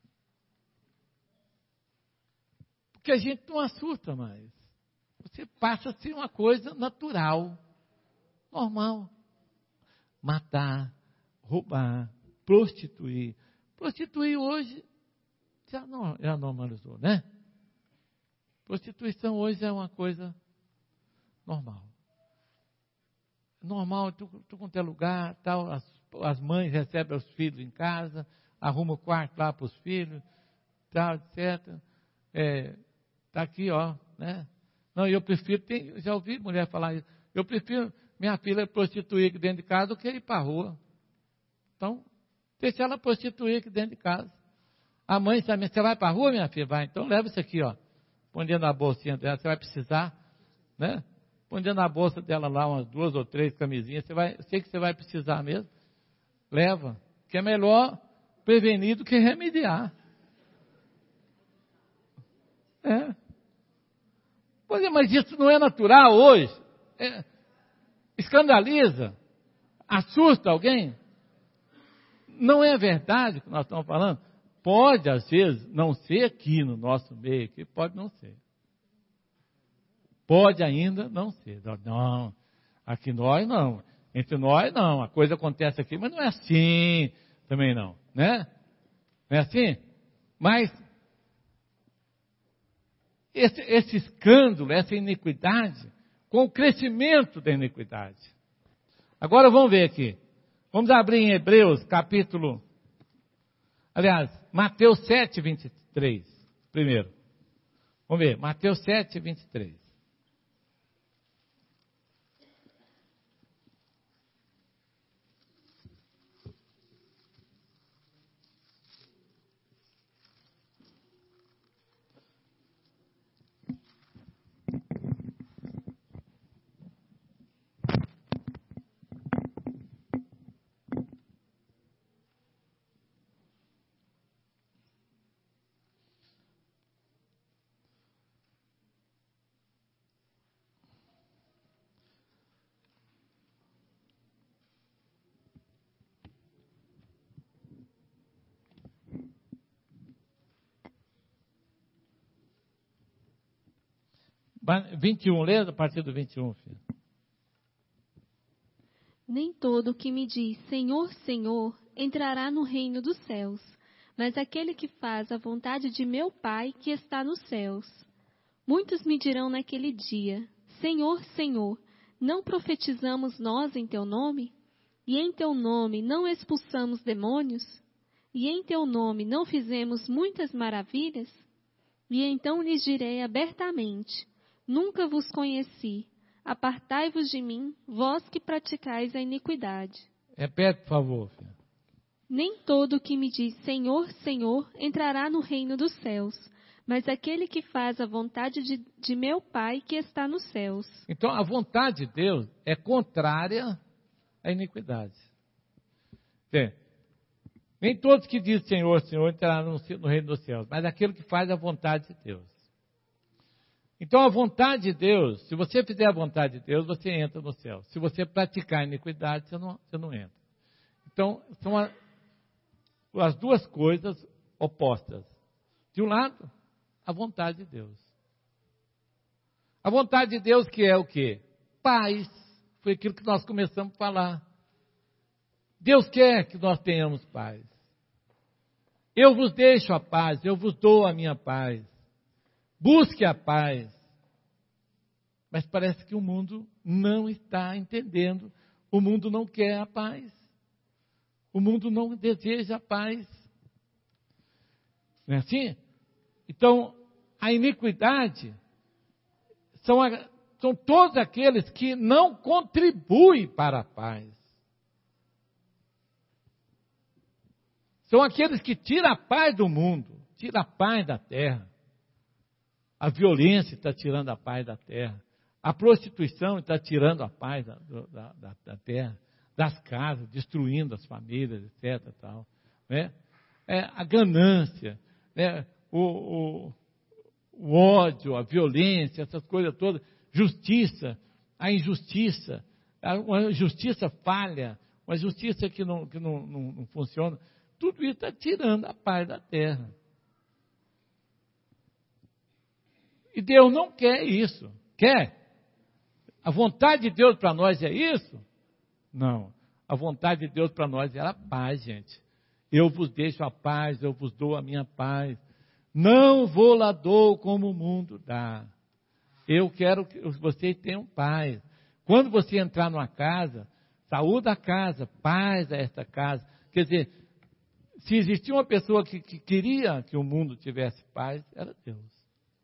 Porque a gente não assusta mais. Você passa a ser uma coisa natural, normal. Matar, roubar, prostituir. Prostituir hoje já, não, já normalizou, né? Prostituição hoje é uma coisa normal. Normal, tu, tu quanto é lugar, tal, as, as mães recebem os filhos em casa, arrumam o quarto lá para os filhos, tal, etcétera. É, tá aqui, ó, né? Não, eu prefiro, tem, já ouvi mulher falar isso, eu prefiro minha filha prostituir aqui dentro de casa do que ir para a rua. Então, deixa ela prostituir aqui dentro de casa. A mãe sabe, você vai para a rua, minha filha? Vai, então leva isso aqui, ó, põe dentro da bolsinha dela, você vai precisar, né? Põe dentro da bolsa dela lá umas duas ou três camisinhas, você vai, sei que você vai precisar mesmo, leva, que é melhor prevenir do que remediar. É. Pois é, mas isso não é natural hoje? É, escandaliza? Assusta alguém? Não é verdade o que nós estamos falando? pode, às vezes, não ser aqui no nosso meio, que pode não ser. Pode ainda não ser. Não, aqui nós não. Entre nós não. A coisa acontece aqui, mas não é assim também não. Né? Não é assim? Mas esse, esse escândalo, essa iniquidade, com o crescimento da iniquidade. Agora vamos ver aqui. Vamos abrir em Hebreus, capítulo... Aliás, Mateus sete, vinte e três, primeiro. Vamos ver, Mateus sete, vinte e três. vinte e um, lê a partir do vinte e um, filho. Nem todo o que me diz Senhor, Senhor, entrará no reino dos céus, mas aquele que faz a vontade de meu Pai que está nos céus. Muitos me dirão naquele dia, Senhor, Senhor, não profetizamos nós em teu nome? E em teu nome não expulsamos demônios? E em teu nome não fizemos muitas maravilhas? E então lhes direi abertamente, nunca vos conheci. Apartai-vos de mim, vós que praticais a iniquidade. Repete, por favor, filho. Nem todo o que me diz Senhor, Senhor, entrará no reino dos céus, mas aquele que faz a vontade de, de meu Pai que está nos céus. Então, a vontade de Deus é contrária à iniquidade. Bem, nem todos que dizem Senhor, Senhor entrarão no, no reino dos céus, mas aquele que faz a vontade de Deus. Então, a vontade de Deus, se você fizer a vontade de Deus, você entra no céu. Se você praticar a iniquidade, você não, você não entra. Então, são a, as duas coisas opostas. De um lado, a vontade de Deus. A vontade de Deus que é o quê? Paz. Foi aquilo que nós começamos a falar. Deus quer que nós tenhamos paz. Eu vos deixo a paz, eu vos dou a minha paz. Busque a paz. Mas parece que o mundo não está entendendo. O mundo não quer a paz. O mundo não deseja a paz. Não é assim? Então, a iniquidade são, a, são todos aqueles que não contribuem para a paz. São aqueles que tiram a paz do mundo, tiram a paz da terra. A violência está tirando a paz da terra. A prostituição está tirando a paz da, da, da, da terra, das casas, destruindo as famílias, etcétera. Tal, né? É, a ganância, né? o, o, o ódio, a violência, essas coisas todas, justiça, a injustiça, uma justiça falha, uma justiça que não, que não, não, não funciona, tudo isso está tirando a paz da terra. E Deus não quer isso. Quer? A vontade de Deus para nós é isso? Não. A vontade de Deus para nós era a paz, gente. Eu vos deixo a paz, eu vos dou a minha paz. Não vou lá dou como o mundo dá. Eu quero que vocês tenham paz. Quando você entrar numa casa, saúda a casa, paz a esta casa. Quer dizer, se existia uma pessoa que, que queria que o mundo tivesse paz, era Deus.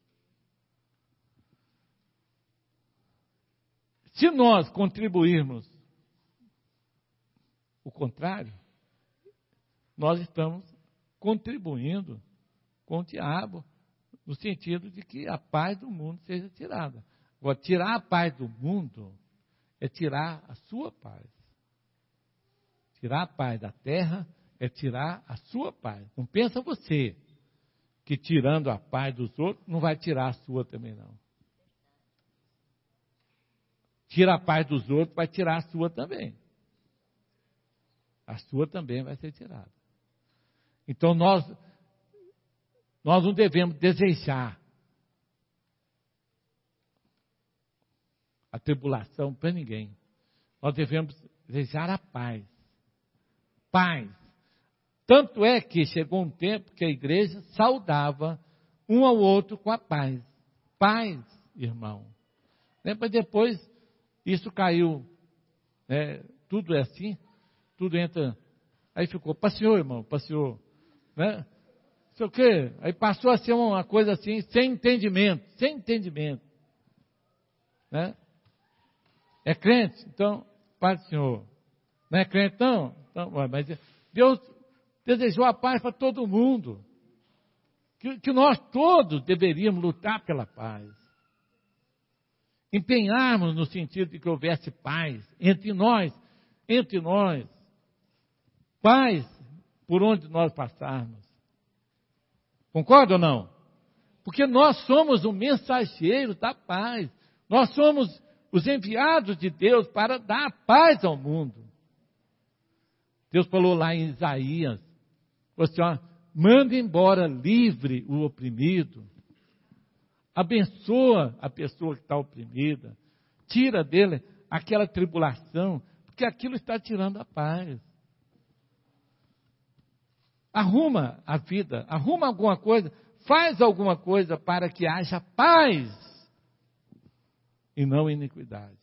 Se nós contribuirmos o contrário, nós estamos contribuindo com o diabo, no sentido de que a paz do mundo seja tirada. Agora, tirar a paz do mundo é tirar a sua paz. Tirar a paz da terra é tirar a sua paz. Não pensa você que tirando a paz dos outros não vai tirar a sua também não. Tira a paz dos outros, vai tirar a sua também. A sua também vai ser tirada. Então nós nós não devemos desejar a tribulação para ninguém. Nós devemos desejar a paz. Paz. Tanto é que chegou um tempo que a igreja saudava um ao outro com a paz. Paz, irmão. Mas depois isso caiu, né? Tudo é assim, tudo entra, aí ficou, passeou, irmão, passeou, né? Não sei o quê, aí passou a ser uma coisa assim, sem entendimento, sem entendimento, né? É crente? Então, Pai do Senhor. Não é crente, não? Então, mas Deus desejou a paz para todo mundo, que, que nós todos deveríamos lutar pela paz. Empenharmos no sentido de que houvesse paz entre nós, entre nós, paz por onde nós passarmos. Concorda ou não? Porque nós somos o mensageiro da paz. Nós somos os enviados de Deus para dar paz ao mundo. Deus falou lá em Isaías, assim, ó, manda embora livre o oprimido. Abençoa a pessoa que está oprimida. Tira dele aquela tribulação, porque aquilo está tirando a paz. Arruma a vida, arruma alguma coisa, faz alguma coisa para que haja paz e não iniquidade.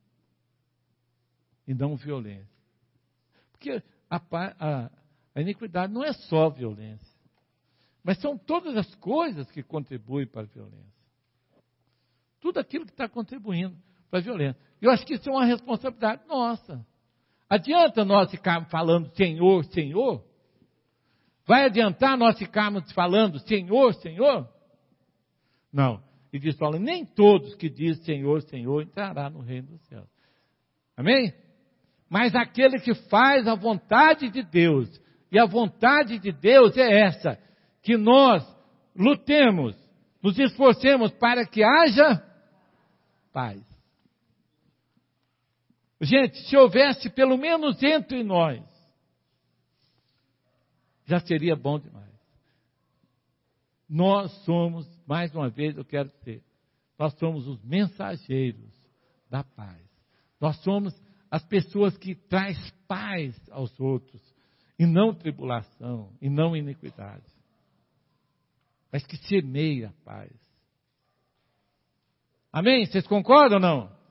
E não violência. Porque a, a, a iniquidade não é só violência, mas são todas as coisas que contribuem para a violência. Tudo aquilo que está contribuindo para a violência. Eu acho que isso é uma responsabilidade nossa. Adianta nós ficarmos falando Senhor, Senhor? Vai adiantar nós ficarmos falando Senhor, Senhor? Não. E diz, olha, nem todos que dizem Senhor, Senhor entrará no reino dos céus. Amém? Mas aquele que faz a vontade de Deus, e a vontade de Deus é essa, que nós lutemos, nos esforcemos para que haja paz. Gente, se houvesse pelo menos entre nós, já seria bom demais. Nós somos, mais uma vez eu quero dizer, nós somos os mensageiros da paz. Nós somos as pessoas que traz paz aos outros, e não tribulação, e não iniquidade. Mas que semeia a paz. Amém? Vocês concordam ou não?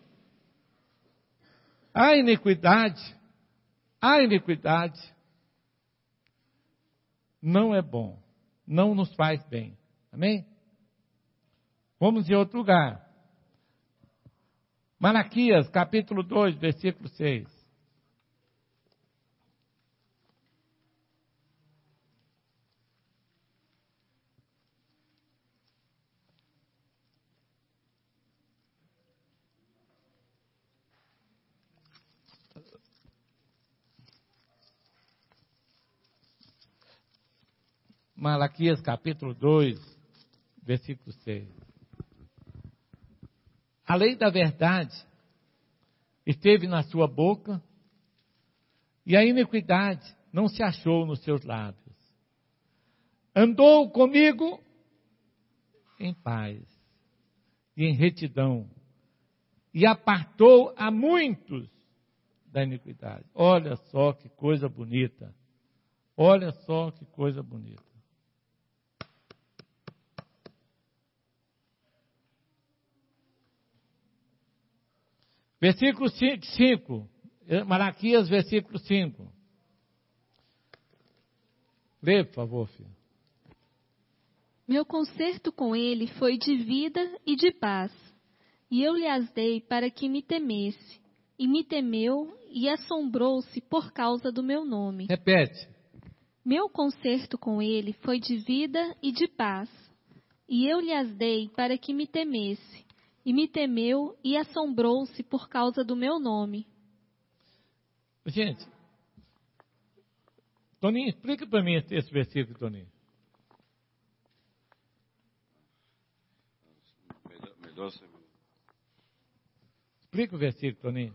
A iniquidade, a iniquidade não é bom, não nos faz bem. Amém? Vamos em outro lugar. Malaquias, capítulo dois, versículo seis. Malaquias capítulo dois, versículo seis. A lei da verdade esteve na sua boca, e a iniquidade não se achou nos seus lábios. Andou comigo em paz e em retidão, e apartou a muitos da iniquidade. Olha só que coisa bonita. Olha só que coisa bonita. Versículo cinco, Malaquias, versículo cinco. Lê, por favor, filho. Meu concerto com ele foi de vida e de paz, e eu lhe as dei para que me temesse, e me temeu e assombrou-se por causa do meu nome. Repete. Meu concerto com ele foi de vida e de paz, e eu lhe as dei para que me temesse, e me temeu e assombrou-se por causa do meu nome. Gente, Toninho, explica para mim esse versículo, Toninho. Melhor, melhor ser... Explica o versículo, Toninho.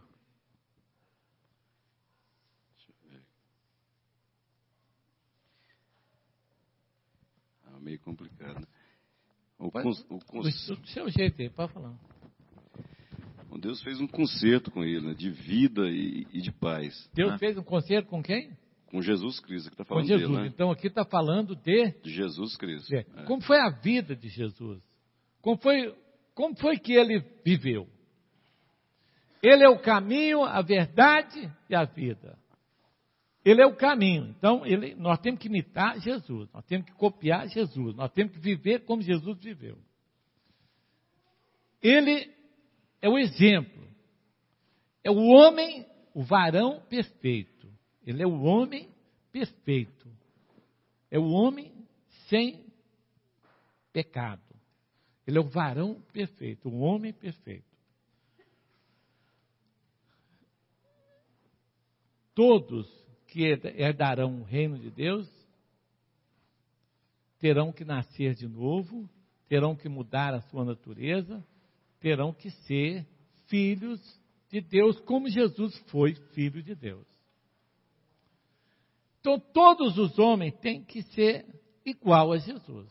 meio complicado. Né? O, Pode, cons, o, cons, do seu jeito aí, pode falar. Deus fez um concerto com ele, né, de vida e, e de paz. Deus né? fez um concerto com quem? Com Jesus Cristo, que está Com falando Jesus. dele, né? Então aqui está falando de... De Jesus Cristo. É. É. Como foi a vida de Jesus? Como foi, como foi que ele viveu? Ele é o caminho, a verdade e a vida. Ele é o caminho. Então, ele, nós temos que imitar Jesus. Nós temos que copiar Jesus. Nós temos que viver como Jesus viveu. Ele é o exemplo. É o homem, o varão perfeito. Ele é o homem perfeito. É o homem sem pecado. Ele é o varão perfeito, o homem perfeito. Todos que herdarão o reino de Deus terão que nascer de novo, terão que mudar a sua natureza, terão que ser filhos de Deus, como Jesus foi filho de Deus. Então, todos os homens têm que ser igual a Jesus.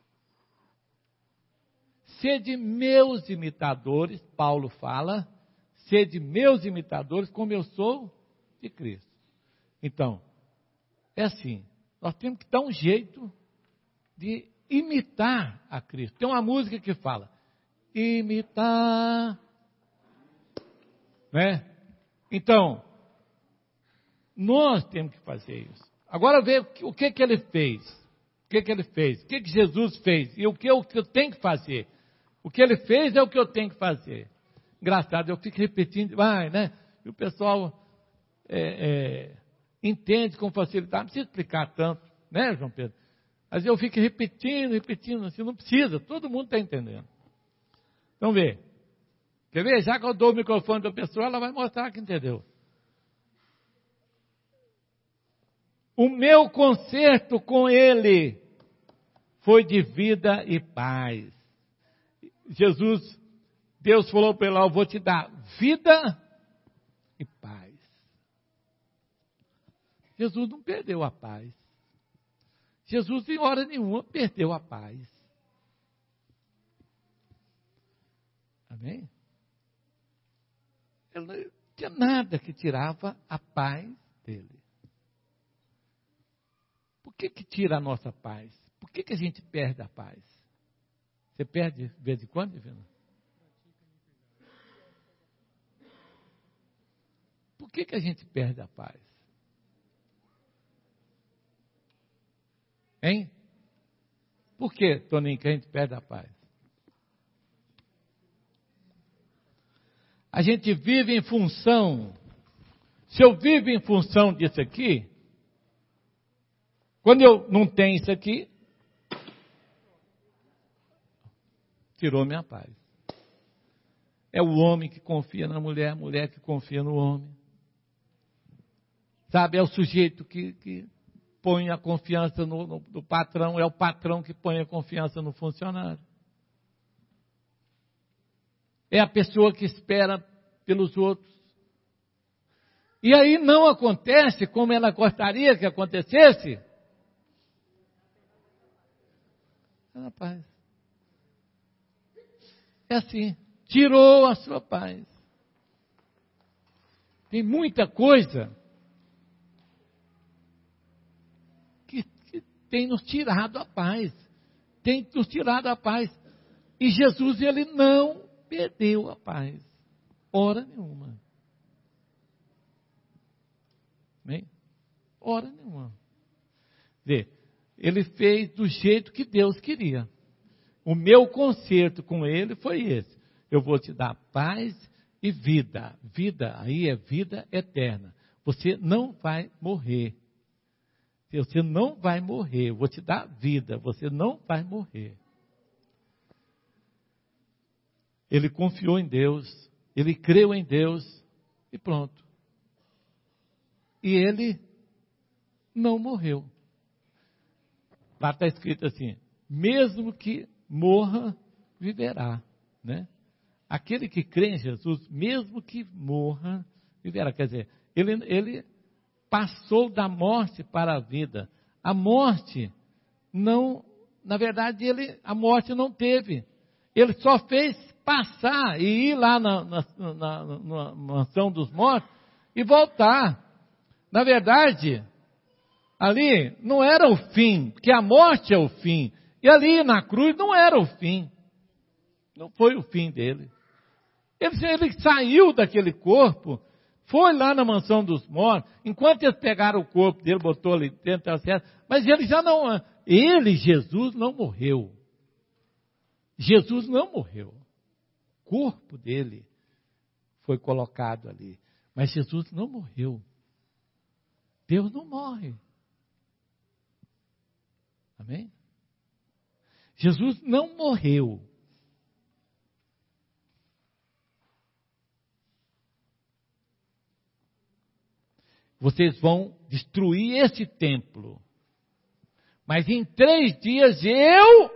Sede meus imitadores, Paulo fala, sede meus imitadores, como eu sou de Cristo. Então, é assim, nós temos que dar um jeito de imitar a Cristo. Tem uma música que fala, imitar, né? Então, nós temos que fazer isso. Agora vê o que, que ele fez. O que, que ele fez? O que, que Jesus fez? E o que eu, que eu tenho que fazer? O que ele fez é o que eu tenho que fazer. Engraçado, eu fico repetindo, vai, né? E o pessoal é, é, entende com facilidade. Não precisa explicar tanto, né, João Pedro? Mas eu fico repetindo, repetindo, assim, não precisa, todo mundo está entendendo. Então, vê. Quer ver? Já que eu dou o microfone para a pessoa, ela vai mostrar que entendeu. O meu concerto com ele foi de vida e paz. Jesus, Deus falou para ele, eu vou te dar vida e paz. Jesus não perdeu a paz. Jesus, em hora nenhuma, perdeu a paz. Amém? Ele não tinha nada que tirava a paz dele. Por que que tira a nossa paz? Por que que a gente perde a paz? Você perde de vez em quando, Divino? Por que que a gente perde a paz? Hein? Por que, Toninho, que a gente perde a paz? A gente vive em função, se eu vivo em função disso aqui, quando eu não tenho isso aqui, tirou minha paz. É o homem que confia na mulher, a mulher que confia no homem. Sabe, é o sujeito que, que põe a confiança no, no, no patrão, é o patrão que põe a confiança no funcionário. É a pessoa que espera pelos outros. E aí não acontece como ela gostaria que acontecesse. É na paz. É assim, tirou a sua paz. Tem muita coisa que, que tem nos tirado a paz. Tem nos tirado a paz. E Jesus, ele não perdeu a paz. Hora nenhuma. Bem? Hora nenhuma. Vê, ele fez do jeito que Deus queria. O meu concerto com ele foi esse. Eu vou te dar paz e vida. Vida, aí é vida eterna. Você não vai morrer. Você não vai morrer. Eu vou te dar vida. Você não vai morrer. Ele confiou em Deus. Ele creu em Deus. E pronto. E ele não morreu. Lá está escrito assim, mesmo que morra, viverá, né? Aquele que crê em Jesus, mesmo que morra, viverá. Quer dizer, ele, ele passou da morte para a vida. A morte não, na verdade, ele, a morte não teve. Ele só fez passar e ir lá na, na, na, na mansão dos mortos e voltar. Na verdade, ali não era o fim, porque a morte é o fim. E ali na cruz não era o fim. Não foi o fim dele. Ele, ele saiu daquele corpo, foi lá na mansão dos mortos, enquanto eles pegaram o corpo dele, botou ali dentro, mas ele já não, ele, Jesus, não morreu. Jesus não morreu. O corpo dele foi colocado ali, mas Jesus não morreu. Deus não morre. Amém? Jesus não morreu. Vocês vão destruir esse templo. Mas em três dias eu...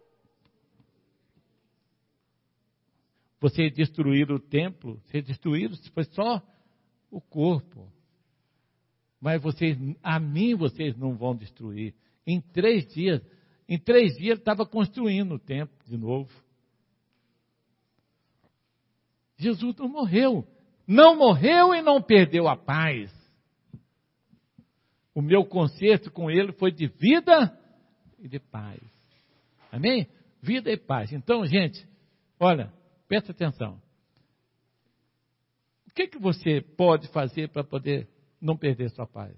Vocês destruíram o templo, vocês destruíram, foi só o corpo. Mas vocês, a mim vocês não vão destruir. Em três dias, em três dias ele estava construindo o templo de novo. Jesus não morreu. Não morreu e não perdeu a paz. O meu concerto com ele foi de vida e de paz. Amém? Vida e paz. Então, gente, olha, presta atenção. O que, que você pode fazer para poder não perder sua paz?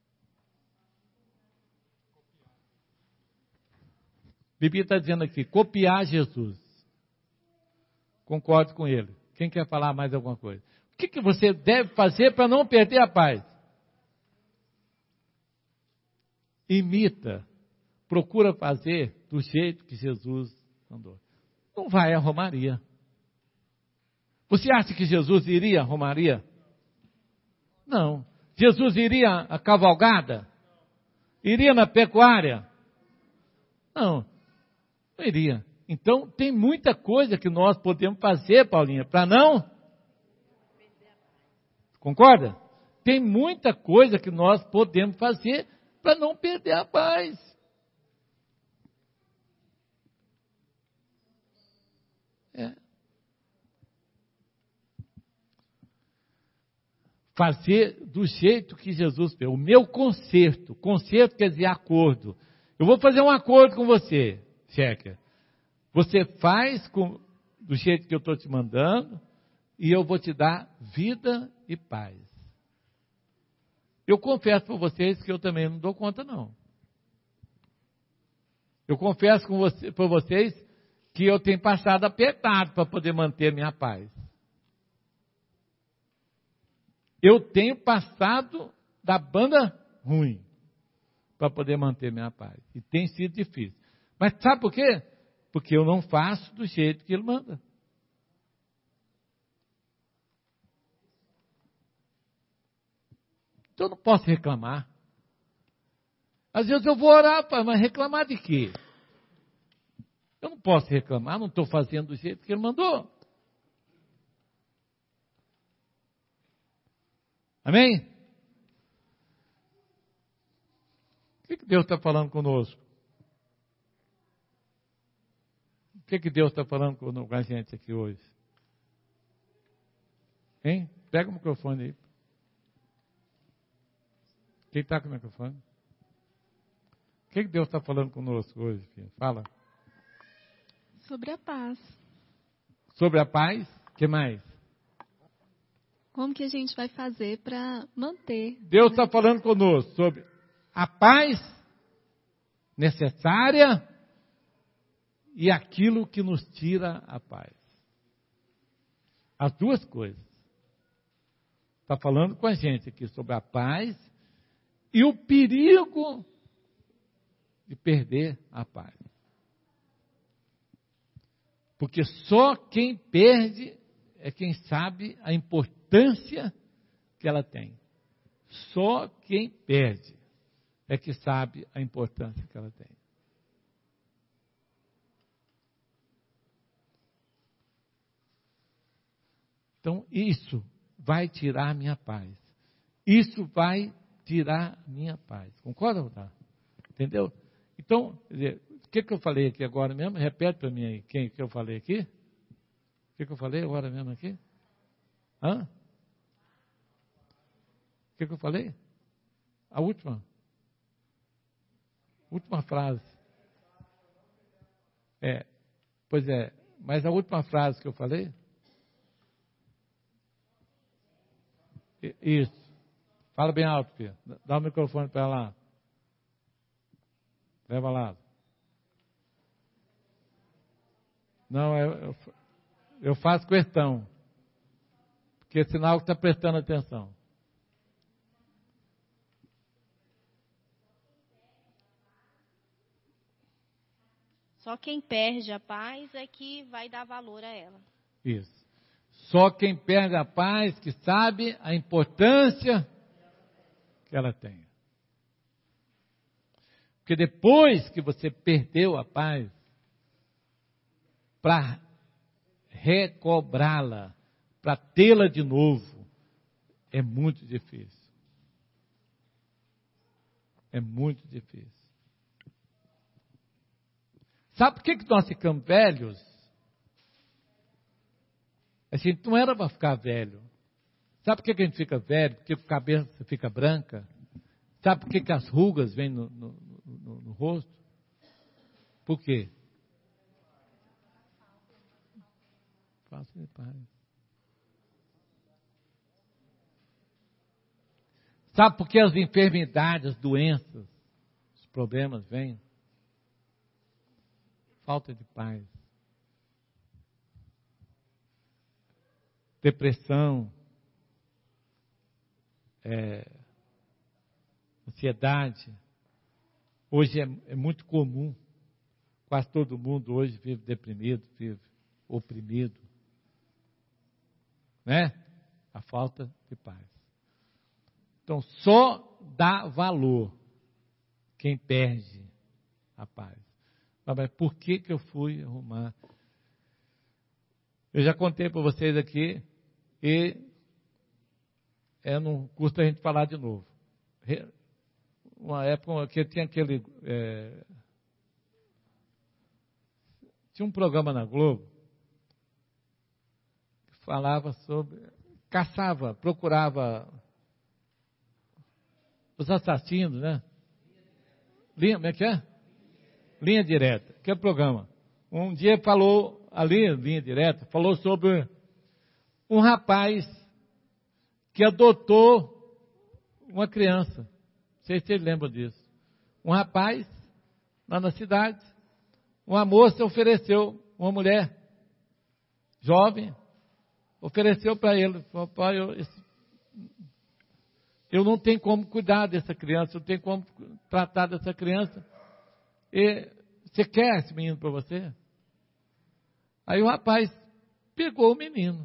A Bíblia está dizendo aqui, copiar Jesus. Concordo com ele. Quem quer falar mais alguma coisa? O que, que você deve fazer para não perder a paz? Imita, procura fazer do jeito que Jesus mandou. Não vai à romaria. Você acha que Jesus iria à romaria? Não. Jesus iria à cavalgada? Iria na pecuária? Não, não iria. Então, tem muita coisa que nós podemos fazer, Paulinha, para não... Concorda? Tem muita coisa que nós podemos fazer para não perder a paz. É. Fazer do jeito que Jesus fez. O meu conserto. Conserto quer dizer acordo. Eu vou fazer um acordo com você, Checker. Você faz com, do jeito que eu estou te mandando e eu vou te dar vida e paz. Eu confesso para vocês que eu também não dou conta, não. Eu confesso com você, para vocês que eu tenho passado apertado para poder manter minha paz. Eu tenho passado da banda ruim para poder manter minha paz. E tem sido difícil. Mas sabe por quê? Porque eu não faço do jeito que ele manda. Então eu não posso reclamar. Às vezes eu vou orar, mas reclamar de quê? Eu não posso reclamar, não estou fazendo do jeito que ele mandou. Amém? O que, que Deus está falando conosco? O que, que Deus está falando com a gente aqui hoje? Hein? Pega o microfone aí. Quem está com o microfone? O que, que Deus está falando conosco hoje, filho? Fala. Sobre a paz. Sobre a paz? O que mais? Como que a gente vai fazer para manter? Deus está falando conosco sobre a paz necessária e aquilo que nos tira a paz. As duas coisas. Está falando com a gente aqui sobre a paz e o perigo de perder a paz. Porque só quem perde é quem sabe a importância que ela tem. Só quem perde é que sabe a importância que ela tem. Então, isso vai tirar a minha paz. Isso vai tirar a minha paz. Concorda ou não? Entendeu? Então, quer dizer, que, que eu falei aqui agora mesmo? Repete para mim aí. Quem que eu falei aqui? O que, que eu falei agora mesmo aqui? Hã? O que, que eu falei? A última. Última frase. É, pois é. Mas a última frase que eu falei? Isso. Fala bem alto, filho. Dá o microfone para ela lá. Leva lá. Não, eu, eu faço questão. Porque é sinal que está prestando atenção. Só quem perde a paz é que vai dar valor a ela. Isso. Só quem perde a paz que sabe a importância que ela tem. Porque depois que você perdeu a paz, para recobrá-la, para tê-la de novo, é muito difícil. É muito difícil. Sabe por que, que nós ficamos velhos? A gente não era para ficar velho. Sabe por que, que a gente fica velho? Porque a cabeça fica branca. Sabe por que, que as rugas vêm no, no, no, no rosto? Por quê? Falta de paz. Sabe por que as enfermidades, as doenças, os problemas vêm? Falta de paz. Depressão. É, ansiedade. Hoje é, é muito comum. Quase todo mundo hoje vive deprimido, vive oprimido. Né? A falta de paz. Então, só dá valor quem perde a paz. Mas por que, que eu fui arrumar? Eu já contei para vocês aqui e é, não custa a gente falar de novo. Uma época que tinha aquele... É, tinha um programa na Globo que falava sobre... Caçava, procurava os assassinos, né? Linha, como é que é? Linha Direta, que é o programa. Um dia falou, ali, Linha Direta, falou sobre um rapaz que adotou uma criança. Não sei se vocês lembram disso. Um rapaz, lá na cidade, uma moça ofereceu, uma mulher jovem, ofereceu para ele, falou, pai, eu, esse, eu não tenho como cuidar dessa criança, eu não tenho como tratar dessa criança. E você quer esse menino para você? Aí o rapaz pegou o menino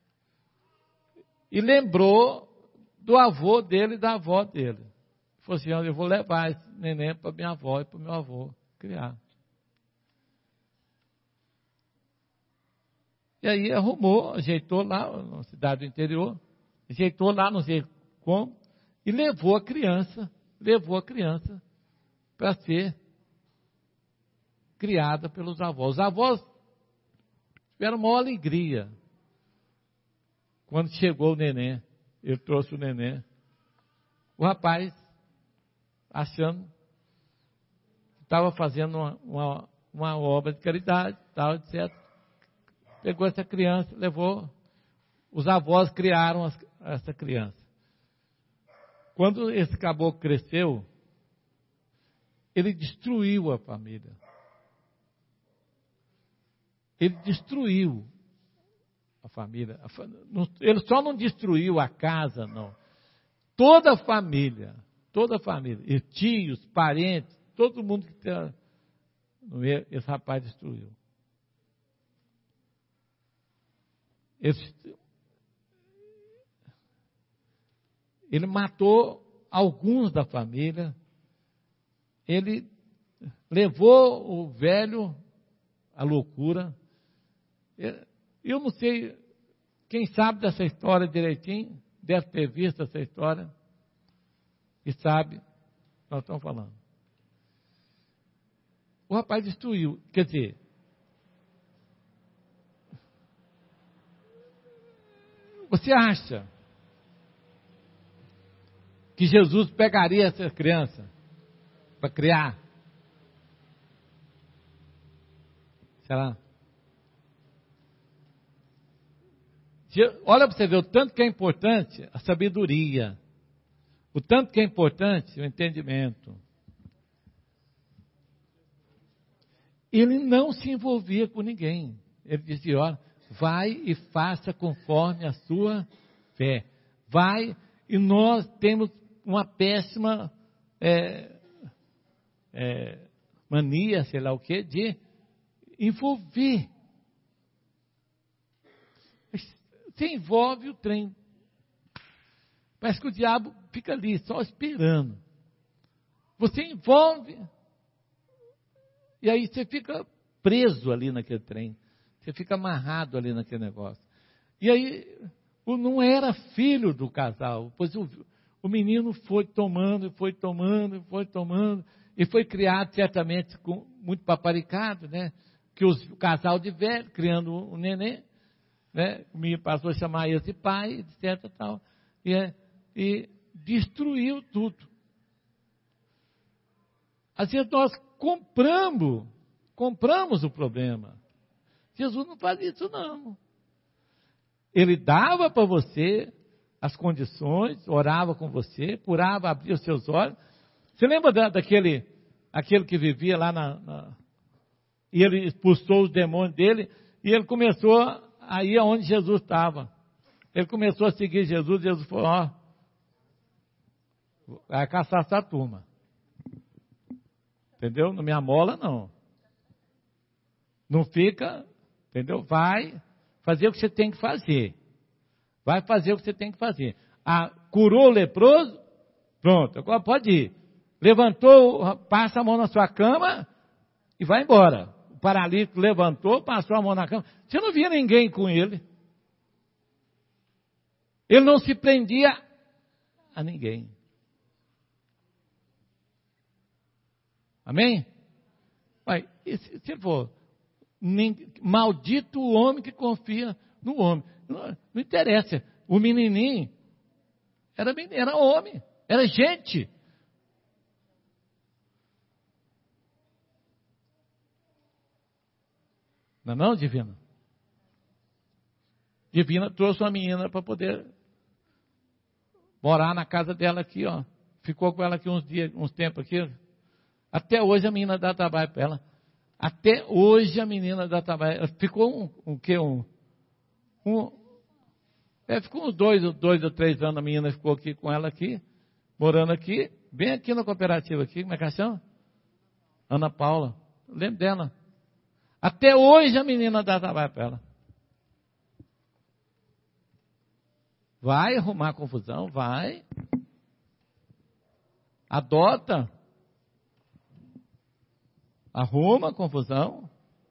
e lembrou do avô dele e da avó dele. Falou assim, eu vou levar esse neném para minha avó e para o meu avô criar. E aí arrumou, ajeitou lá, na cidade do interior, ajeitou lá, não sei como, e levou a criança, levou a criança para ser criada pelos avós. Os avós tiveram maior alegria quando chegou o neném. Ele trouxe o neném. O rapaz, achando que estava fazendo uma, uma, uma obra de caridade, tal, etcétera, pegou essa criança, levou. Os avós criaram as, essa criança. Quando esse caboclo cresceu, ele destruiu a família. Ele destruiu a família. Ele só não destruiu a casa, não. Toda a família, toda a família, e tios, parentes, todo mundo que tem, esse rapaz destruiu. Ele, ele matou alguns da família. Ele levou o velho à loucura. Eu não sei, quem sabe dessa história direitinho, deve ter visto essa história, e sabe, nós estamos falando. o rapaz destruiu. Quer dizer, você acha que Jesus pegaria essa criança para criar? Será? Olha para você ver o tanto que é importante a sabedoria, o tanto que é importante o entendimento. Ele não se envolvia com ninguém. Ele dizia, olha, vai e faça conforme a sua fé. Vai, e nós temos uma péssima é, é, mania, sei lá o quê, de envolver. Você envolve o trem. Parece que o diabo fica ali, só esperando. Você envolve, e aí você fica preso ali naquele trem. Você fica amarrado ali naquele negócio. E aí, não era filho do casal, pois o, o menino foi tomando, foi tomando, foi tomando, e foi criado certamente com, muito paparicado, né? Que os, o casal de velho, criando um neném, né? O menino passou a chamar ele de pai, etc. Tal, e, é, e destruiu tudo. Assim, nós compramos, compramos o problema. Jesus não faz isso, não. Ele dava para você as condições, orava com você, curava, abria os seus olhos. Você lembra da, daquele aquele que vivia lá na, na... E ele expulsou os demônios dele, e ele começou a ir aonde Jesus estava. Ele começou a seguir Jesus, Jesus falou, ó, vai caçar essa turma. Entendeu? Não me amola, não. Não fica, entendeu? Vai fazer o que você tem que fazer. Vai fazer o que você tem que fazer. Ah, curou o leproso? Pronto, agora pode ir. Levantou, passa a mão na sua cama e vai embora. O paralítico levantou, passou a mão na cama. Você não via ninguém com ele. Ele não se prendia a ninguém. Amém? Vai, se, se for, nem, maldito o homem que confia no homem. Não, não interessa. O menininho era, era homem, era gente. Não é não, Divina? Divina trouxe uma menina para poder morar na casa dela aqui, ó. Ficou com ela aqui uns dias, uns tempos aqui. Até hoje a menina dá trabalho para ela. Até hoje a menina dá trabalho. Ficou um, um quê? Um, um, é, ficou uns dois, dois ou três anos a menina ficou aqui com ela aqui, morando aqui, bem aqui na cooperativa aqui, como é que ela chama? Ana Paula. Eu lembro dela. Até hoje a menina dá trabalho para ela. Vai arrumar confusão, vai. Adota. Arruma confusão.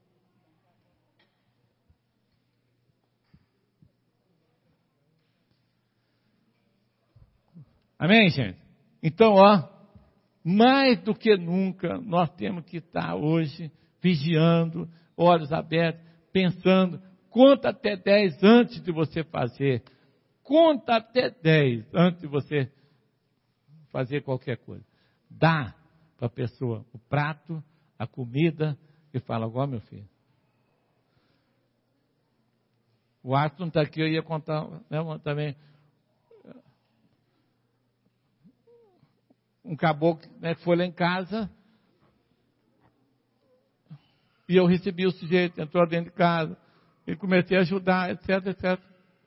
Amém, gente? Então, ó, mais do que nunca, nós temos que estar hoje vigiando, olhos abertos, pensando, conta até dez antes de você fazer. Conta até dez antes de você fazer qualquer coisa. Dá para a pessoa o prato, a comida, e fala, agora meu filho. O Arthur não está aqui, eu ia contar, né, também. Um caboclo, né, que foi lá em casa, e eu recebi o sujeito, entrou dentro de casa, e comecei a ajudar, etc, etcétera.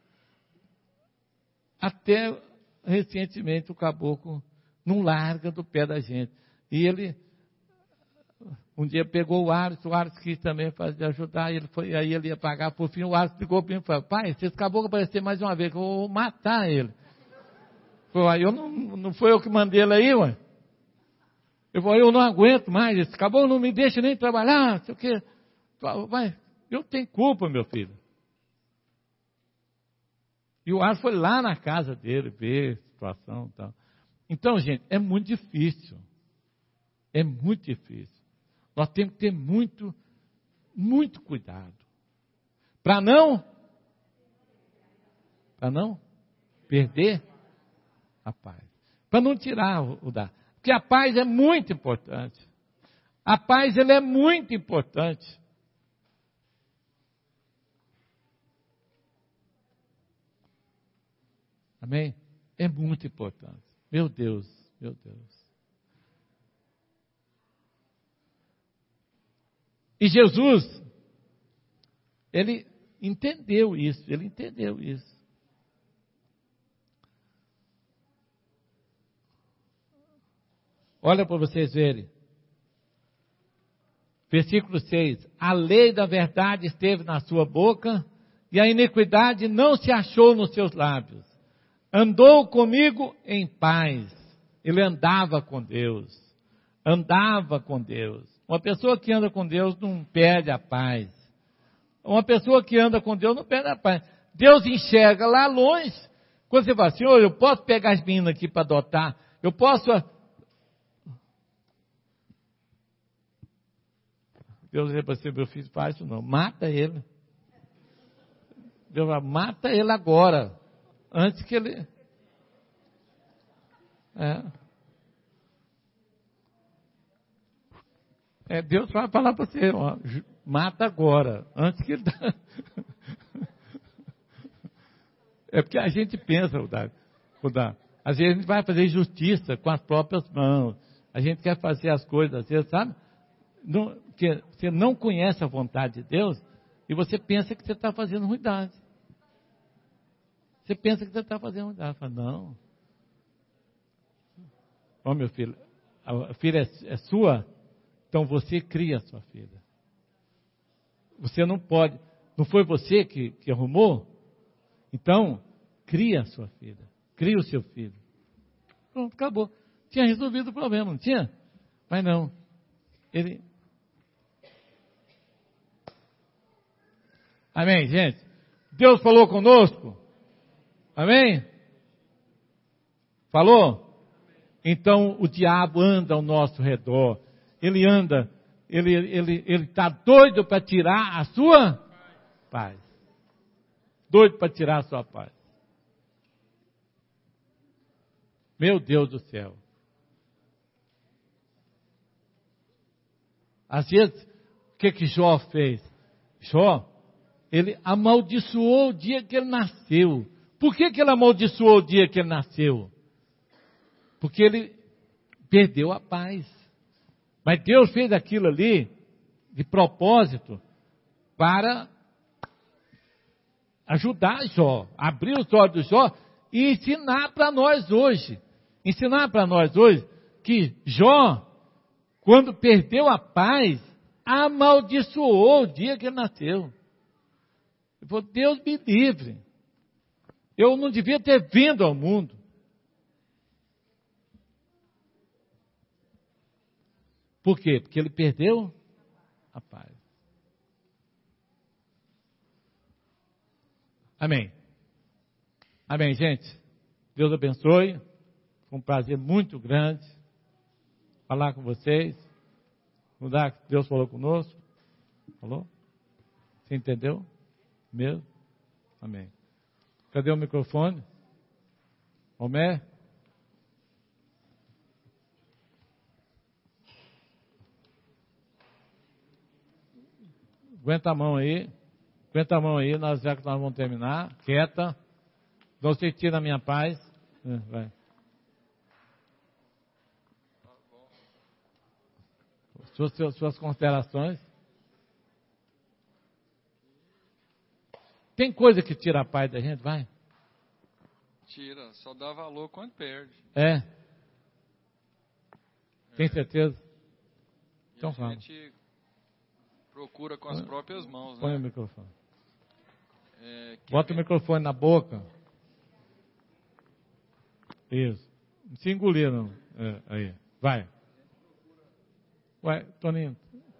Até recentemente o caboclo não larga do pé da gente. E ele, um dia pegou o Arthur, o Arthur quis também fazer, ajudar, e ele foi, aí ele ia pagar, por fim o Arthur ligou para mim e falou, pai, se esse caboclo aparecer mais uma vez, eu vou matar ele. Falei, eu não, não foi eu que mandei ele aí, ué. Eu falei, eu não aguento mais, esse caboclo não me deixa nem trabalhar, não sei o quê. Vai, eu tenho culpa, meu filho. E o Arthur foi lá na casa dele ver a situação e tal. Então, gente, é muito difícil. É muito difícil. Nós temos que ter muito, muito cuidado. Para não, para não perder a paz. Para não tirar o, o da. Porque a paz é muito importante. A paz, ela é muito importante. Amém? É muito importante. Meu Deus, meu Deus. E Jesus, ele entendeu isso, ele entendeu isso. Olha para vocês verem. Versículo seis. A lei da verdade esteve na sua boca, e a iniquidade não se achou nos seus lábios. Andou comigo em paz. Ele andava com Deus. Andava com Deus. Uma pessoa que anda com Deus não perde a paz. Uma pessoa que anda com Deus não perde a paz. Deus enxerga lá longe. Quando você fala assim, oh, eu posso pegar as meninas aqui para adotar. Eu posso... Deus diz para você, meu filho, faz isso não. Mata ele. Deus fala, mata ele agora. Antes que ele... É. É, Deus vai falar para você, ó, mata agora. Antes que ele... É porque a gente pensa, às vezes a gente vai fazer justiça com as próprias mãos. A gente quer fazer as coisas, às vezes, sabe? Não, porque você não conhece a vontade de Deus e você pensa que você está fazendo ruindade. Você pensa que você está fazendo ruindade. Fala, não. Ó, meu filho, a filha é, é sua, então você cria a sua filha. Você não pode, não foi você que, que arrumou? Então, cria a sua filha. Cria o seu filho. Pronto, acabou. Tinha resolvido o problema, não tinha? Mas não. Ele... Amém, gente? Deus falou conosco? Amém? Falou? Então o diabo anda ao nosso redor. Ele anda, ele ele ele está doido para tirar a sua paz. Doido para tirar a sua paz. Meu Deus do céu. Às vezes, o que que Jó fez? Jó, ele amaldiçoou o dia que ele nasceu. Por que que ele amaldiçoou o dia que ele nasceu? Porque ele perdeu a paz. Mas Deus fez aquilo ali de propósito para ajudar Jó, abrir os olhos do Jó e ensinar para nós hoje. Ensinar para nós hoje que Jó, quando perdeu a paz, amaldiçoou o dia que ele nasceu. Ele falou, Deus me livre. Eu não devia ter vindo ao mundo. Por quê? Porque ele perdeu a paz. Amém. Amém, gente. Deus abençoe. Foi um prazer muito grande falar com vocês. Mudar que Deus falou conosco. Falou? Você entendeu? Mesmo? Amém. Cadê o microfone? Homé? Aguenta a mão aí. Aguenta a mão aí, nós, já que nós vamos terminar. Quieta. Não se tira a minha paz. Vai. Suas, suas, suas considerações. Tem coisa que tira a paz da gente, vai? Tira, só dá valor quando perde. É? Tem É. certeza? E Então a fala. gente procura com as Põe- próprias mãos, Põe o né? microfone. É, quer Bota o ver- microfone na boca. Isso. Não se engolir, não. É, aí. Vai. Vai, Toninho.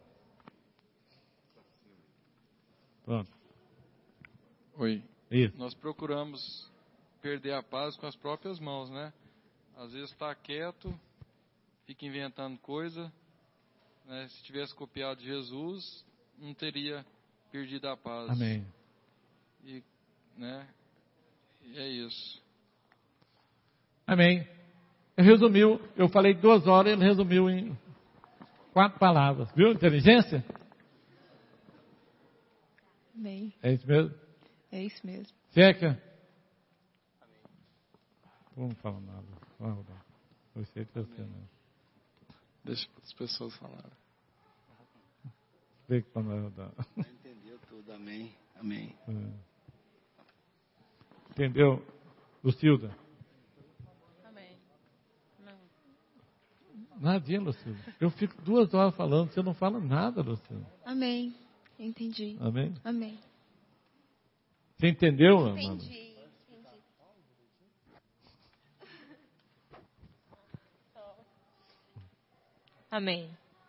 Pronto. Oi. Isso. Nós procuramos perder a paz com as próprias mãos, né? Às vezes está quieto, fica inventando coisa, né, se tivesse copiado Jesus, não teria perdido a paz. Amém. E, né, e é isso. Amém. Ele resumiu, eu falei duas horas, ele resumiu em quatro palavras. Viu? Inteligência? Amém. É isso mesmo? É isso mesmo. Seca? Vamos falar nada. Vamos lá. Você que você não. Deixa as pessoas falarem. Explica para nós, Rodar. Entendeu tudo, amém. Amém. É. Entendeu, Lucilda? Amém. Não. Nadinha, Lucilda. Eu fico duas horas falando, você não fala nada, Lucilda. Amém. Entendi. Amém? Amém. Você entendeu, Amanda? Entendi. Amém.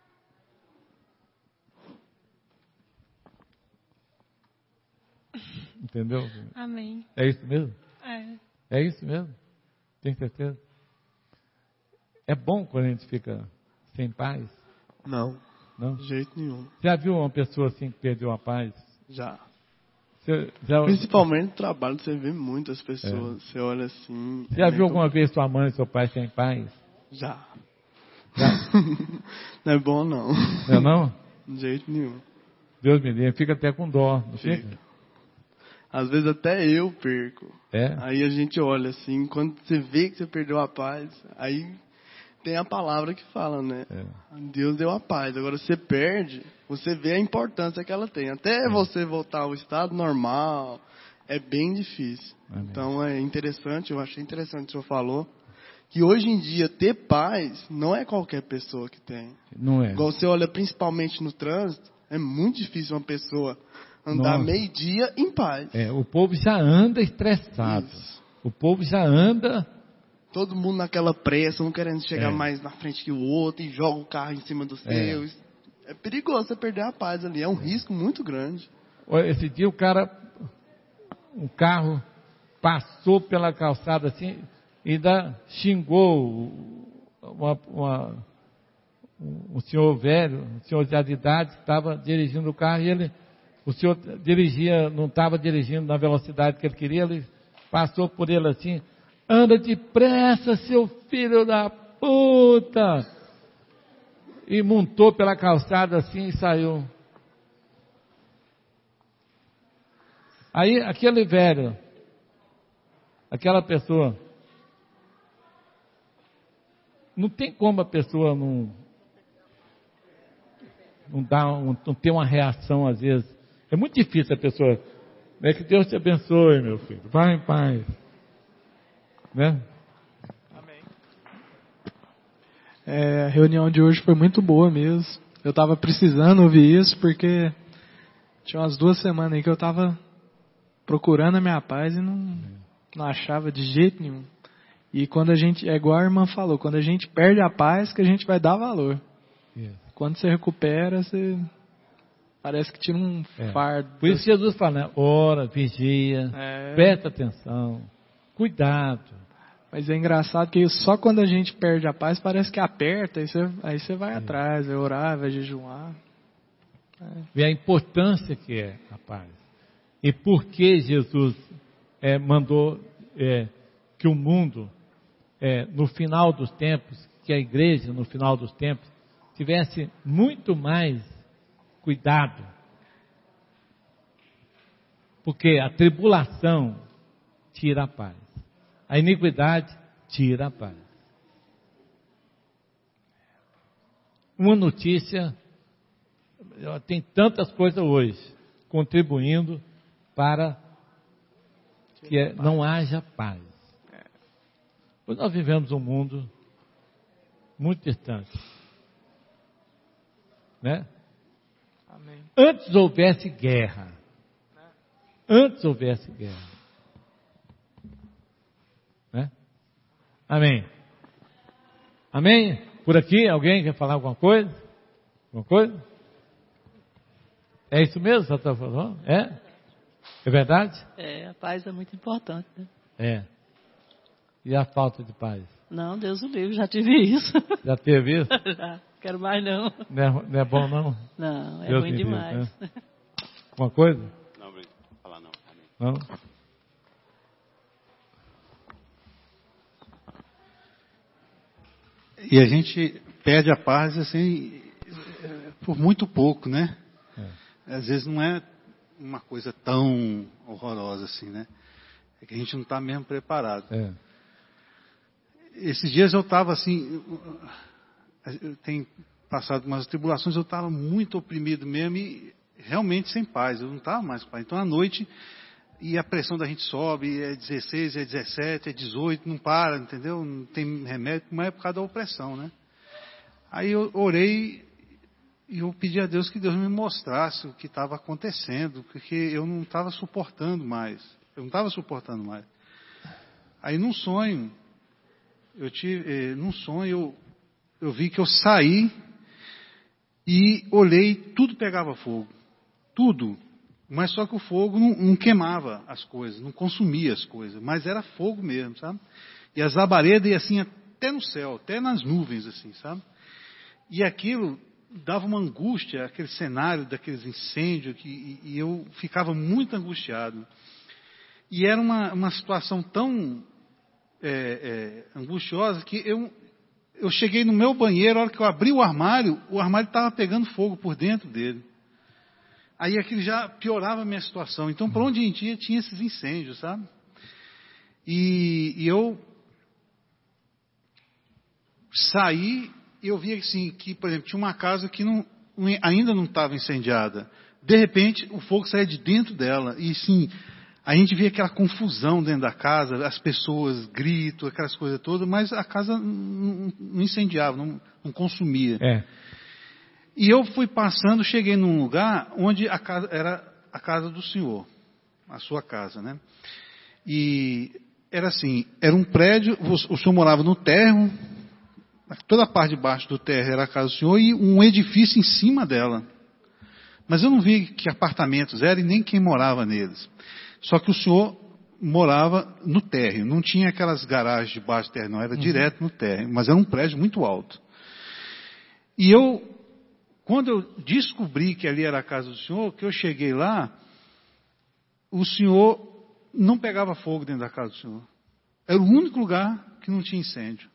Entendeu? Amém. É isso mesmo? É. É isso mesmo? Tem certeza? É bom quando a gente fica sem paz? Não, Não? de jeito nenhum. Já viu uma pessoa assim que perdeu a paz? Já. Você já, Principalmente no trabalho, você vê muitas pessoas. Você olha assim. já é viu muito- alguma vez sua mãe e seu pai sem paz? Já. Já? Não é bom, não. Não é não? De jeito nenhum. Deus me livre, fica até com dó, não fica? Fica. Às vezes até eu perco. É? Aí a gente olha assim, quando você vê que você perdeu a paz, aí tem a palavra que fala, né? É. Deus deu a paz. Agora você perde, você vê a importância que ela tem. Até você voltar ao estado normal, é bem difícil. Amém. Então é interessante, eu achei interessante o que o senhor falou, que hoje em dia ter paz não é qualquer pessoa que tem. Não é? Igual você olha principalmente no trânsito, é muito difícil uma pessoa andar Nossa. meio-dia em paz. É, o povo já anda estressado. Isso. O povo já anda... Todo mundo naquela pressa, um querendo chegar É. mais na frente que o outro e joga o carro em cima do seu. É perigoso você perder a paz ali, é um risco muito grande. Olha, esse dia o cara, um carro passou pela calçada assim e ainda xingou uma, uma, um senhor velho, um senhor já de idade, que estava dirigindo o carro e ele, o senhor dirigia, não estava dirigindo na velocidade que ele queria, ele passou por ele assim, anda depressa, seu filho da puta! E montou pela calçada assim e saiu. Aí aquele velho, aquela pessoa, não tem como a pessoa não, não, dar um, não ter uma reação às vezes. É muito difícil a pessoa, né? Que Deus te abençoe, meu filho, vai em paz. Né? É, a reunião de hoje foi muito boa mesmo. Eu estava precisando ouvir isso porque tinha umas duas semanas aí que eu estava procurando a minha paz e não, não achava de jeito nenhum. E quando a gente, é igual a irmã falou, quando a gente perde a paz que a gente vai dar valor. Yeah. Quando você recupera, você parece que tira um É. fardo. Por isso Jesus fala, né? Ora, vigia, É. presta atenção, cuidado. Mas é engraçado que só quando a gente perde a paz parece que aperta, aí você, aí você vai atrás, vai orar, vai jejuar. Vê a importância que é a paz. E por que Jesus é, mandou é, que o mundo, é, no final dos tempos, que a igreja, no final dos tempos, tivesse muito mais cuidado. Porque a tribulação tira a paz. A iniquidade tira a paz. Uma notícia, tem tantas coisas hoje contribuindo para que não haja paz. Pois nós vivemos um mundo muito distante. Né? Amém. Antes houvesse guerra. Antes houvesse guerra. Né? Amém. Amém? Por aqui, alguém quer falar alguma coisa? Alguma coisa? É isso mesmo que você está falando? É? É verdade? É, a paz é muito importante, né? É. E a falta de paz? Não, Deus o livre, já tive isso. Já teve isso? Já. Quero mais não. Não é, não é bom, não? Não, é Deus ruim demais. Deus, né? Uma coisa? Não, não falar não. Não? E a gente perde a paz assim por muito pouco, né? É. Às vezes não é uma coisa tão horrorosa assim, né? É que a gente não está mesmo preparado. É. Esses dias eu estava assim, eu tenho passado umas tribulações, eu estava muito oprimido mesmo e realmente sem paz, eu não estava mais com paz. Então à noite, e a pressão da gente sobe, é dezesseis, é dezessete, é dezoito, não para, entendeu? Não tem remédio, mas é por causa da opressão, né? Aí eu orei e eu pedi a Deus que Deus me mostrasse o que estava acontecendo, porque eu não estava suportando mais. Eu não estava suportando mais. Aí num sonho, eu tive, eh, num sonho eu, eu vi que eu saí e olhei, tudo pegava fogo. Tudo. Mas só que o fogo não, não queimava as coisas, não consumia as coisas, mas era fogo mesmo, sabe? E as labaredas iam assim até no céu, até nas nuvens, assim, sabe? E aquilo dava uma angústia, aquele cenário daqueles incêndios, que, e, e eu ficava muito angustiado. E era uma, uma situação tão é, é, angustiosa que eu, eu cheguei no meu banheiro, a hora que eu abri o armário, o armário estava pegando fogo por dentro dele. Aí aquilo já piorava a minha situação. Então, por onde a gente ia, tinha esses incêndios, sabe? E, e eu saí e eu vi assim, que, por exemplo, tinha uma casa que não, ainda não estava incendiada. De repente, o fogo saía de dentro dela. E, sim, a gente via aquela confusão dentro da casa, as pessoas, gritos, aquelas coisas todas, mas a casa não, não incendiava, não, não consumia. É. E eu fui passando, cheguei num lugar onde a casa era a casa do senhor, a sua casa, né? E era assim, era um prédio, o senhor morava no térreo, toda a parte de baixo do térreo era a casa do senhor e um edifício em cima dela. Mas eu não vi que apartamentos eram e nem quem morava neles. Só que o senhor morava no térreo, não tinha aquelas garagens debaixo do térreo, não, era uhum. direto no térreo, mas era um prédio muito alto. E eu, quando eu descobri que ali era a casa do senhor, que eu cheguei lá, o senhor não pegava fogo dentro da casa do senhor. Era o único lugar que não tinha incêndio.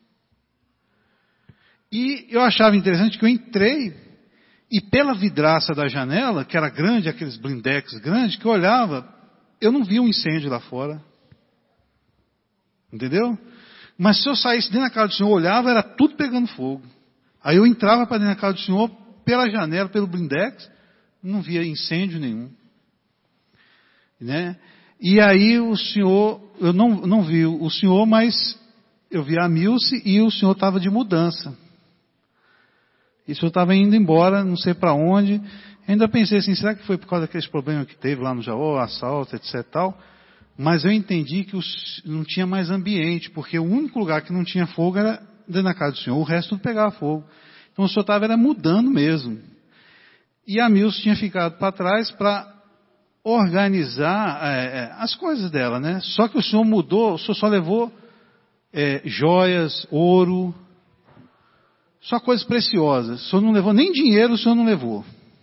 E eu achava interessante que eu entrei e pela vidraça da janela, que era grande, aqueles blindex grandes, que eu olhava, eu não via um incêndio lá fora. Entendeu? Mas se eu saísse dentro da casa do senhor, eu olhava, era tudo pegando fogo. Aí eu entrava para dentro da casa do senhor, pela janela, pelo blindex, não via incêndio nenhum. Né? E aí o senhor, eu não, não vi o senhor, mas eu vi a Milce e o senhor estava de mudança. E o senhor estava indo embora, não sei para onde. Ainda pensei assim, será que foi por causa daqueles problemas que teve lá no Jaú, assalto, etc e tal? Mas eu entendi que os, não tinha mais ambiente, porque o único lugar que não tinha fogo era dentro da casa do senhor, o resto tudo pegava fogo. Então o senhor estava era mudando mesmo. E a Milce tinha ficado para trás para organizar é, as coisas dela, né? Só que o senhor mudou, o senhor só levou é, joias, ouro, só coisas preciosas. O senhor não levou nem dinheiro, o senhor não levou.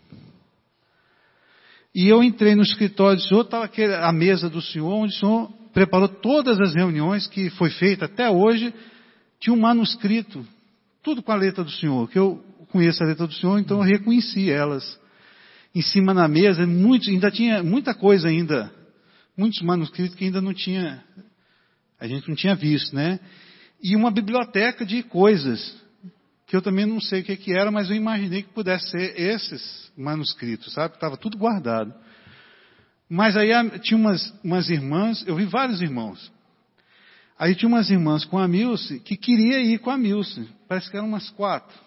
E eu entrei no escritório do senhor, estava a mesa do senhor, onde o senhor preparou todas as reuniões que foi feita até hoje. Tinha um manuscrito, tudo com a letra do senhor, que eu conheço a letra do senhor, então eu reconheci elas. Em cima na mesa, muitos, ainda tinha muita coisa ainda, muitos manuscritos que ainda não tinha, a gente não tinha visto, né? E uma biblioteca de coisas, que eu também não sei o que, que era, mas eu imaginei que pudesse ser esses manuscritos, sabe? Estava tudo guardado. Mas aí tinha umas, umas irmãs, eu vi vários irmãos. Aí tinha umas irmãs com a Milce que queria ir com a Milce. Parece que eram umas quatro.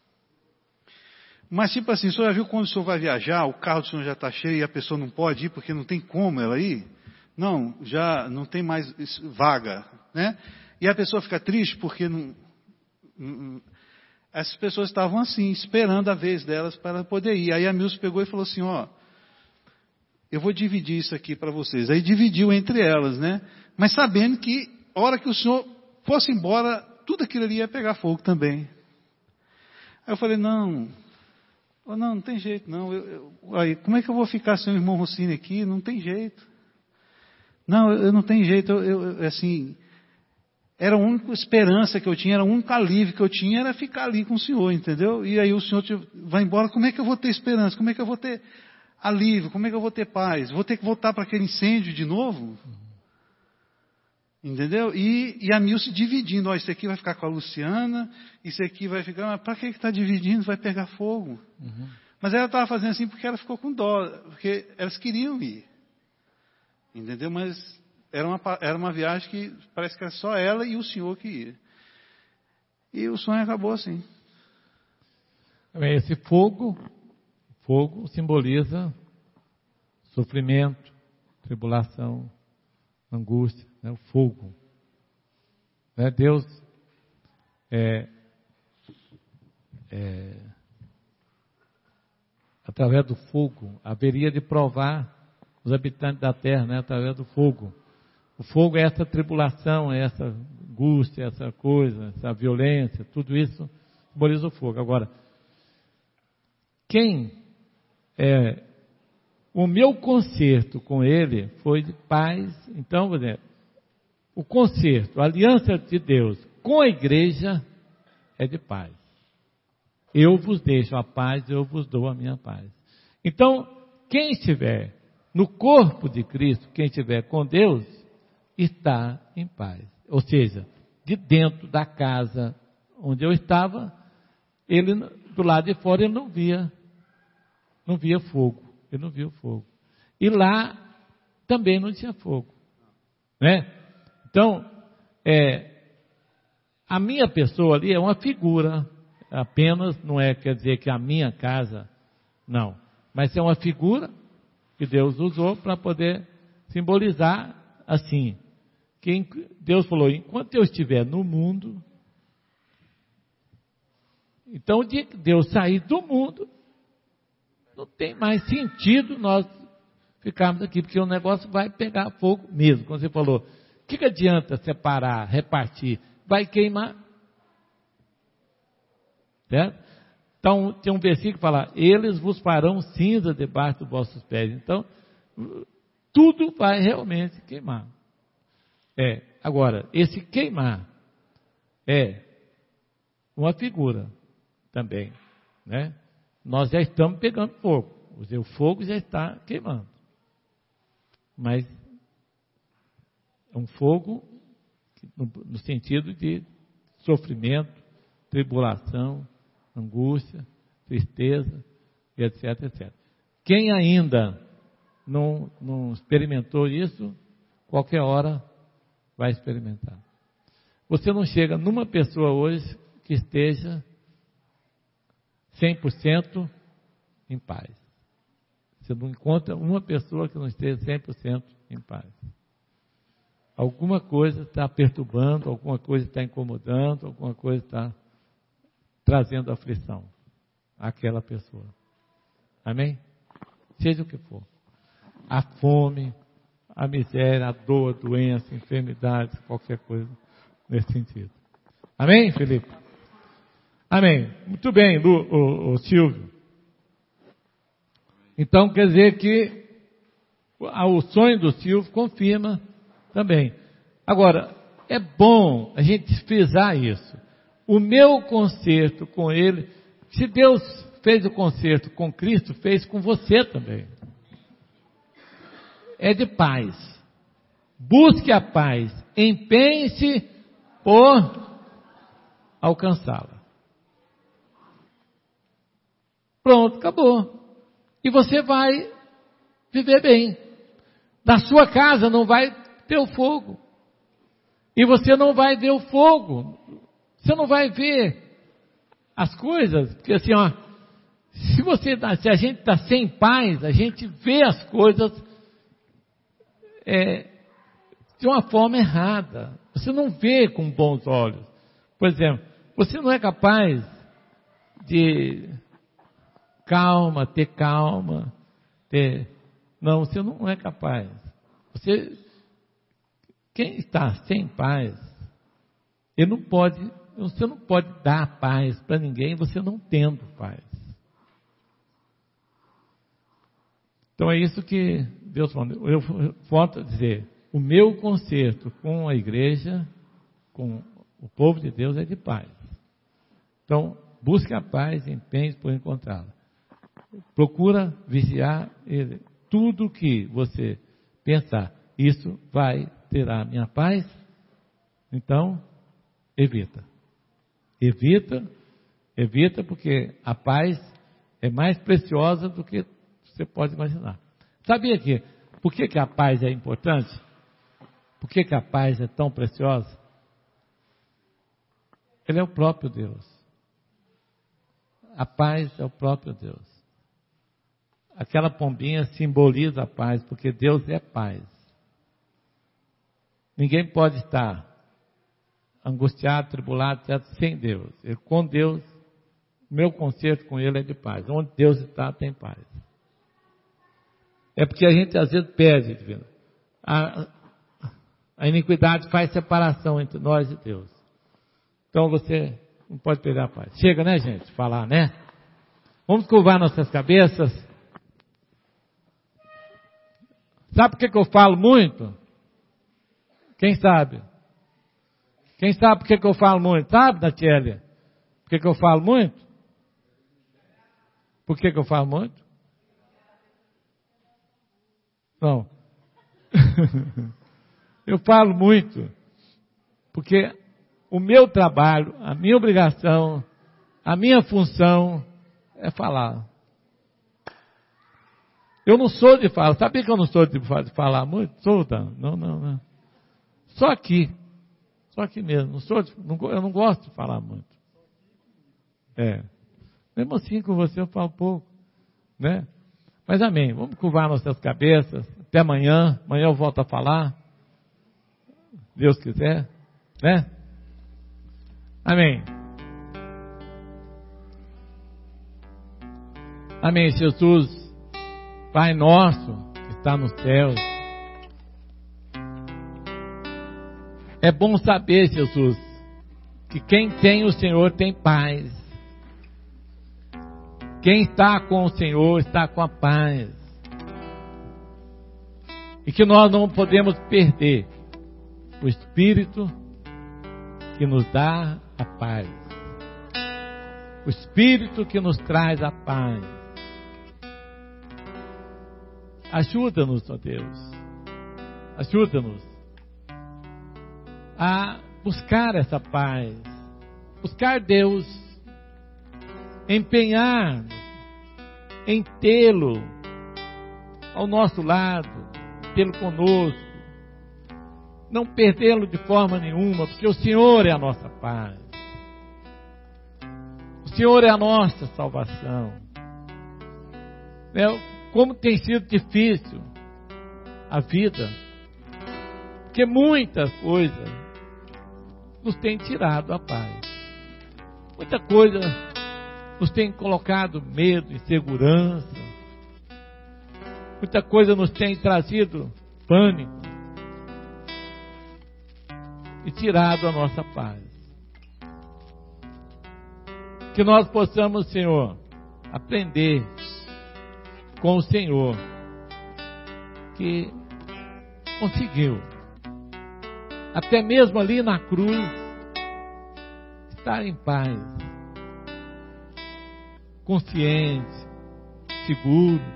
Mas tipo assim, o senhor já viu quando o senhor vai viajar, o carro do senhor já está cheio e a pessoa não pode ir porque não tem como ela ir? Não, já não tem mais vaga, né? E a pessoa fica triste porque não... não essas pessoas estavam assim, esperando a vez delas para poder ir. Aí a Milce pegou e falou assim, ó, eu vou dividir isso aqui para vocês. Aí dividiu entre elas, né? Mas sabendo que a hora que o senhor fosse embora, tudo aquilo ali ia pegar fogo também. Aí eu falei, não, não, não tem jeito, não. Eu, eu, aí, como é que eu vou ficar sem o irmão Rossini aqui? Não tem jeito. Não, eu, eu não tenho jeito, eu, eu, assim, era a única esperança que eu tinha, era o único alívio que eu tinha, era ficar ali com o Senhor, entendeu? E aí o Senhor vai embora, como é que eu vou ter esperança? Como é que eu vou ter alívio? Como é que eu vou ter paz? Vou ter que voltar para aquele incêndio de novo? Entendeu? E, e a Mil se dividindo, ó, isso aqui vai ficar com a Luciana, isso aqui vai ficar, mas para que está dividindo? Vai pegar fogo. Uhum. Mas ela estava fazendo assim porque ela ficou com dó, porque elas queriam ir. Entendeu? Mas era uma, era uma viagem que parece que era só ela e o Senhor que ia. E o sonho acabou assim. Esse fogo, fogo simboliza sofrimento, tribulação, angústia, né? O fogo. Né? Deus é, é, através do fogo haveria de provar os habitantes da terra, né? Através do fogo. O fogo é essa tribulação, é essa angústia, essa coisa, essa violência, tudo isso simboliza o fogo. Agora, quem é, o meu concerto com ele foi de paz. Então, por exemplo, o concerto, a aliança de Deus com a igreja é de paz. Eu vos deixo a paz, eu vos dou a minha paz. Então, quem estiver no corpo de Cristo, quem estiver com Deus, está em paz. Ou seja, de dentro da casa onde eu estava, ele, do lado de fora, ele não via, não via fogo. Ele não via fogo. E lá também não tinha fogo. Né? Então, é, a minha pessoa ali é uma figura, apenas, não é, quer dizer que a minha casa, não. Mas é uma figura que Deus usou para poder simbolizar assim. Que Deus falou, enquanto eu estiver no mundo, então o dia que Deus sair do mundo, não tem mais sentido nós ficarmos aqui, porque o negócio vai pegar fogo mesmo. Como você falou, o que, que adianta separar, repartir? Vai queimar. Certo? Então, tem um versículo que fala, eles vos farão cinza debaixo dos vossos pés. Então, tudo vai realmente queimar. É, agora, esse queimar é uma figura também, né? Nós já estamos pegando fogo, o fogo já está queimando, mas é um fogo no, no sentido de sofrimento, tribulação, angústia, tristeza, etc, etcétera. Quem ainda não, não experimentou isso, qualquer hora vai experimentar. Você não chega numa pessoa hoje que esteja cem por cento em paz. Você não encontra uma pessoa que não esteja cem por cento em paz. Alguma coisa está perturbando, alguma coisa está incomodando, alguma coisa está trazendo aflição àquela pessoa. Amém? Seja o que for. A fome, a miséria, a dor, a doença, a enfermidade, qualquer coisa nesse sentido. Amém, Felipe? Amém. Muito bem, Lu, o, o Silvio. Então, quer dizer que o sonho do Silvio confirma também. Agora, é bom a gente frisar isso. O meu concerto com ele, se Deus fez o concerto com Cristo, fez com você também. É de paz. Busque a paz. Empenhe-se por alcançá-la. Pronto, acabou. E você vai viver bem. Na sua casa não vai ter o fogo. E você não vai ver o fogo. Você não vai ver as coisas. Porque assim, ó, se, você, se a gente está sem paz, a gente vê as coisas é, de uma forma errada. Você não vê com bons olhos. Por exemplo, você não é capaz de calma, ter calma, ter... Não, você não é capaz. Você, quem está sem paz, ele não pode Você não pode dar paz para ninguém você não tendo paz. Então é isso que Deus fala. Eu volto a dizer, o meu conserto com a igreja, com o povo de Deus é de paz. Então, busque a paz e empenhe por encontrá-la. Procura vigiar ele. Tudo que você pensar, isso vai tirar a minha paz, então, evita. Evita, evita, porque a paz é mais preciosa do que você pode imaginar. Sabia que, por que, que a paz é importante? Por que, que a paz é tão preciosa? Ele é o próprio Deus. A paz é o próprio Deus. Aquela pombinha simboliza a paz, porque Deus é paz. Ninguém pode estar angustiado, tribulado, etc., sem Deus. E com Deus, meu conserto com Ele é de paz. Onde Deus está, tem paz. É porque a gente às vezes perde, divino. A, a iniquidade faz separação entre nós e Deus. Então você não pode perder a paz. Chega, né, gente? Falar, né? Vamos curvar nossas cabeças. Sabe por que, que eu falo muito? Quem sabe? Quem sabe por que, que eu falo muito? Sabe, Natiele? Por que, que eu falo muito? Por que, que eu falo muito? Não. Eu falo muito porque o meu trabalho, a minha obrigação, a minha função é falar. Eu não sou de falar. Sabia que eu não sou de falar muito? Sou, não, não, não. Só aqui. Só aqui mesmo. Não sou de, não, eu não gosto de falar muito. É. Mesmo assim com você eu falo pouco. Né? Mas amém. Vamos curvar nossas cabeças. Até amanhã. Amanhã eu volto a falar. Deus quiser. Né? Amém. Amém. Jesus, Pai nosso que está nos céus. É bom saber, Jesus, que quem tem o Senhor tem paz. Quem está com o Senhor está com a paz. E que nós não podemos perder o Espírito que nos dá a paz. O Espírito que nos traz a paz. Ajuda-nos, ó Deus. Ajuda-nos a buscar essa paz. Buscar Deus. Empenhar em tê-lo ao nosso lado, tê-lo conosco. Não perdê-lo de forma nenhuma, porque o Senhor é a nossa paz. O Senhor é a nossa salvação. É, como tem sido difícil a vida, porque muita coisa nos tem tirado a paz. Muita coisa nos tem colocado medo, insegurança. Muita coisa nos tem trazido pânico e tirado a nossa paz. Que nós possamos, Senhor, aprender com o Senhor, que conseguiu, até mesmo ali na cruz, estar em paz, consciente, seguro.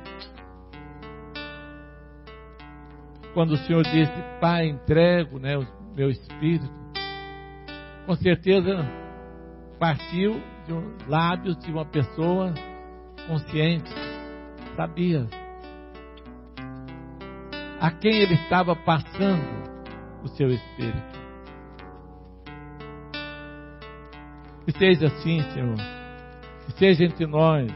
Quando o Senhor disse, Pai, entrego, né, o meu espírito, com certeza partiu de um, lábios de uma pessoa consciente, sabia a quem ele estava passando o seu espírito. Que seja assim, Senhor, que seja entre nós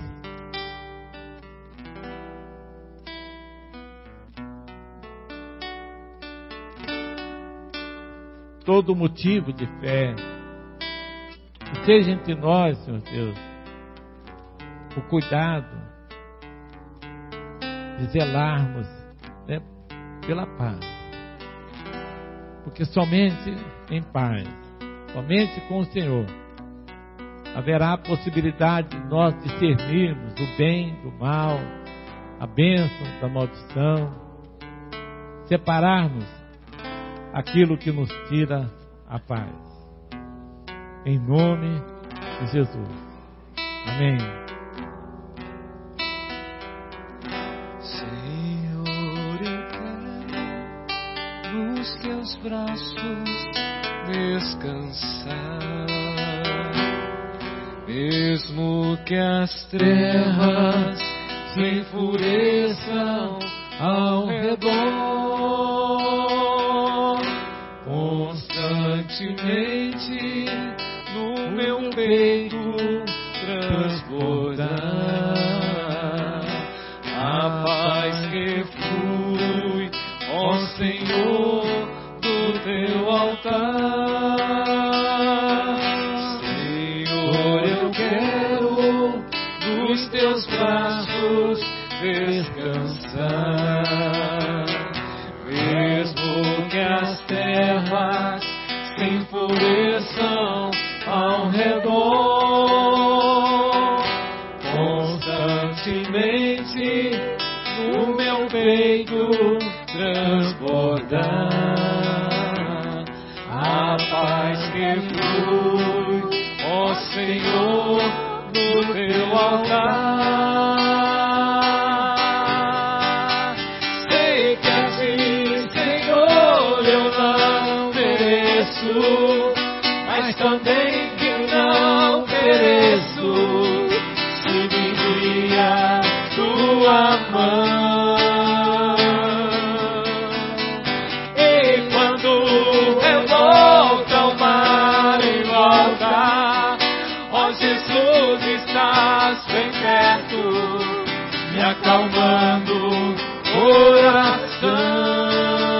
todo motivo de fé. Que seja entre nós, Senhor Deus, o cuidado de zelarmos, né, pela paz. Porque somente em paz somente com o Senhor, haverá a possibilidade de nós discernirmos o bem do mal, a bênção da maldição, separarmos aquilo que nos tira a paz. Em nome de Jesus. Amém. Senhor, eu quero nos teus braços descansar, mesmo que as trevas se enfureçam ao redor, constantemente no meu peito transbordar a paz que flui, ó Senhor, do teu altar. Senhor, eu quero nos teus braços descansar, mesmo que as terras se enfureçam ao redor, constantemente no meu peito transbordar a paz que flui, ó Senhor, no teu altar. Sei que a ti, Senhor, eu não mereço, mas também que não pereço, se me guia tua mão. E quando eu volto ao mar em volta, ó Jesus, estás bem perto, me acalmando o coração.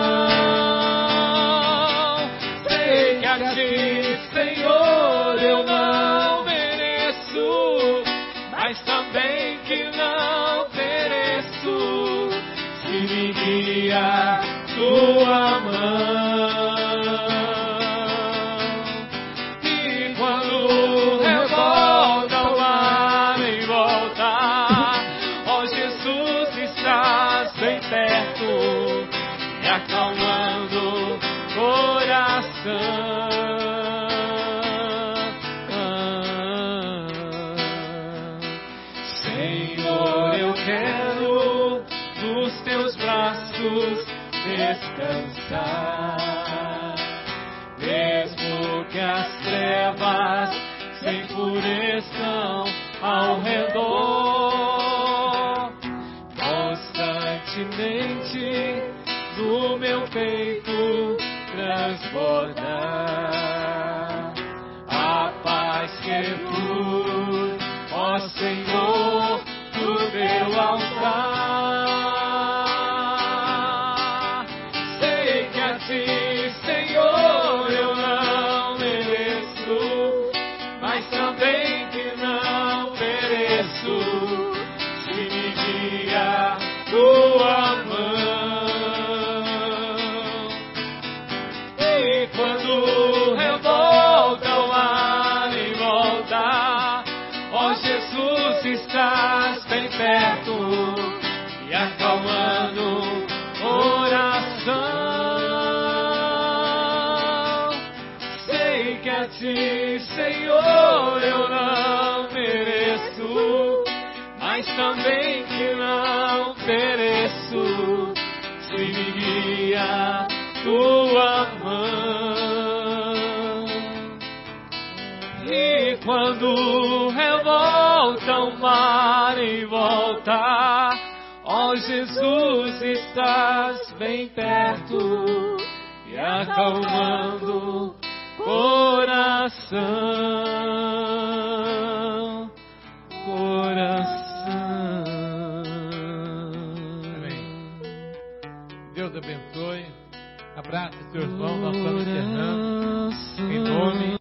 Sei que a ti, Senhor, eu não mereço, mas também que não pereço, se me guia tua mão. E quando eu volto ao mar em volta, ó Jesus, estás bem perto, me acalmando o coração. Senhor, eu quero nos teus braços descansar, mesmo que as trevas se enfureçam ao redor, constantemente no meu peito transbordar a paz que flui, ó Senhor, do teu altar. Sei que a ti, Senhor, eu não mereço, mas também que não pereço, se me guia tua mão. E quando eu volto ao mar em volta, ó Jesus, estás bem perto, me acalmando o coração. Sei que a ti, Senhor, eu não mereço, mas também que não pereço, se me guia tua mão. E quando eu volto ao mar em volta, ó Jesus, estás bem perto, me acalmando coração, coração. Amém. Deus abençoe. Abraça seu irmão, nós estamos encerrando. Em nome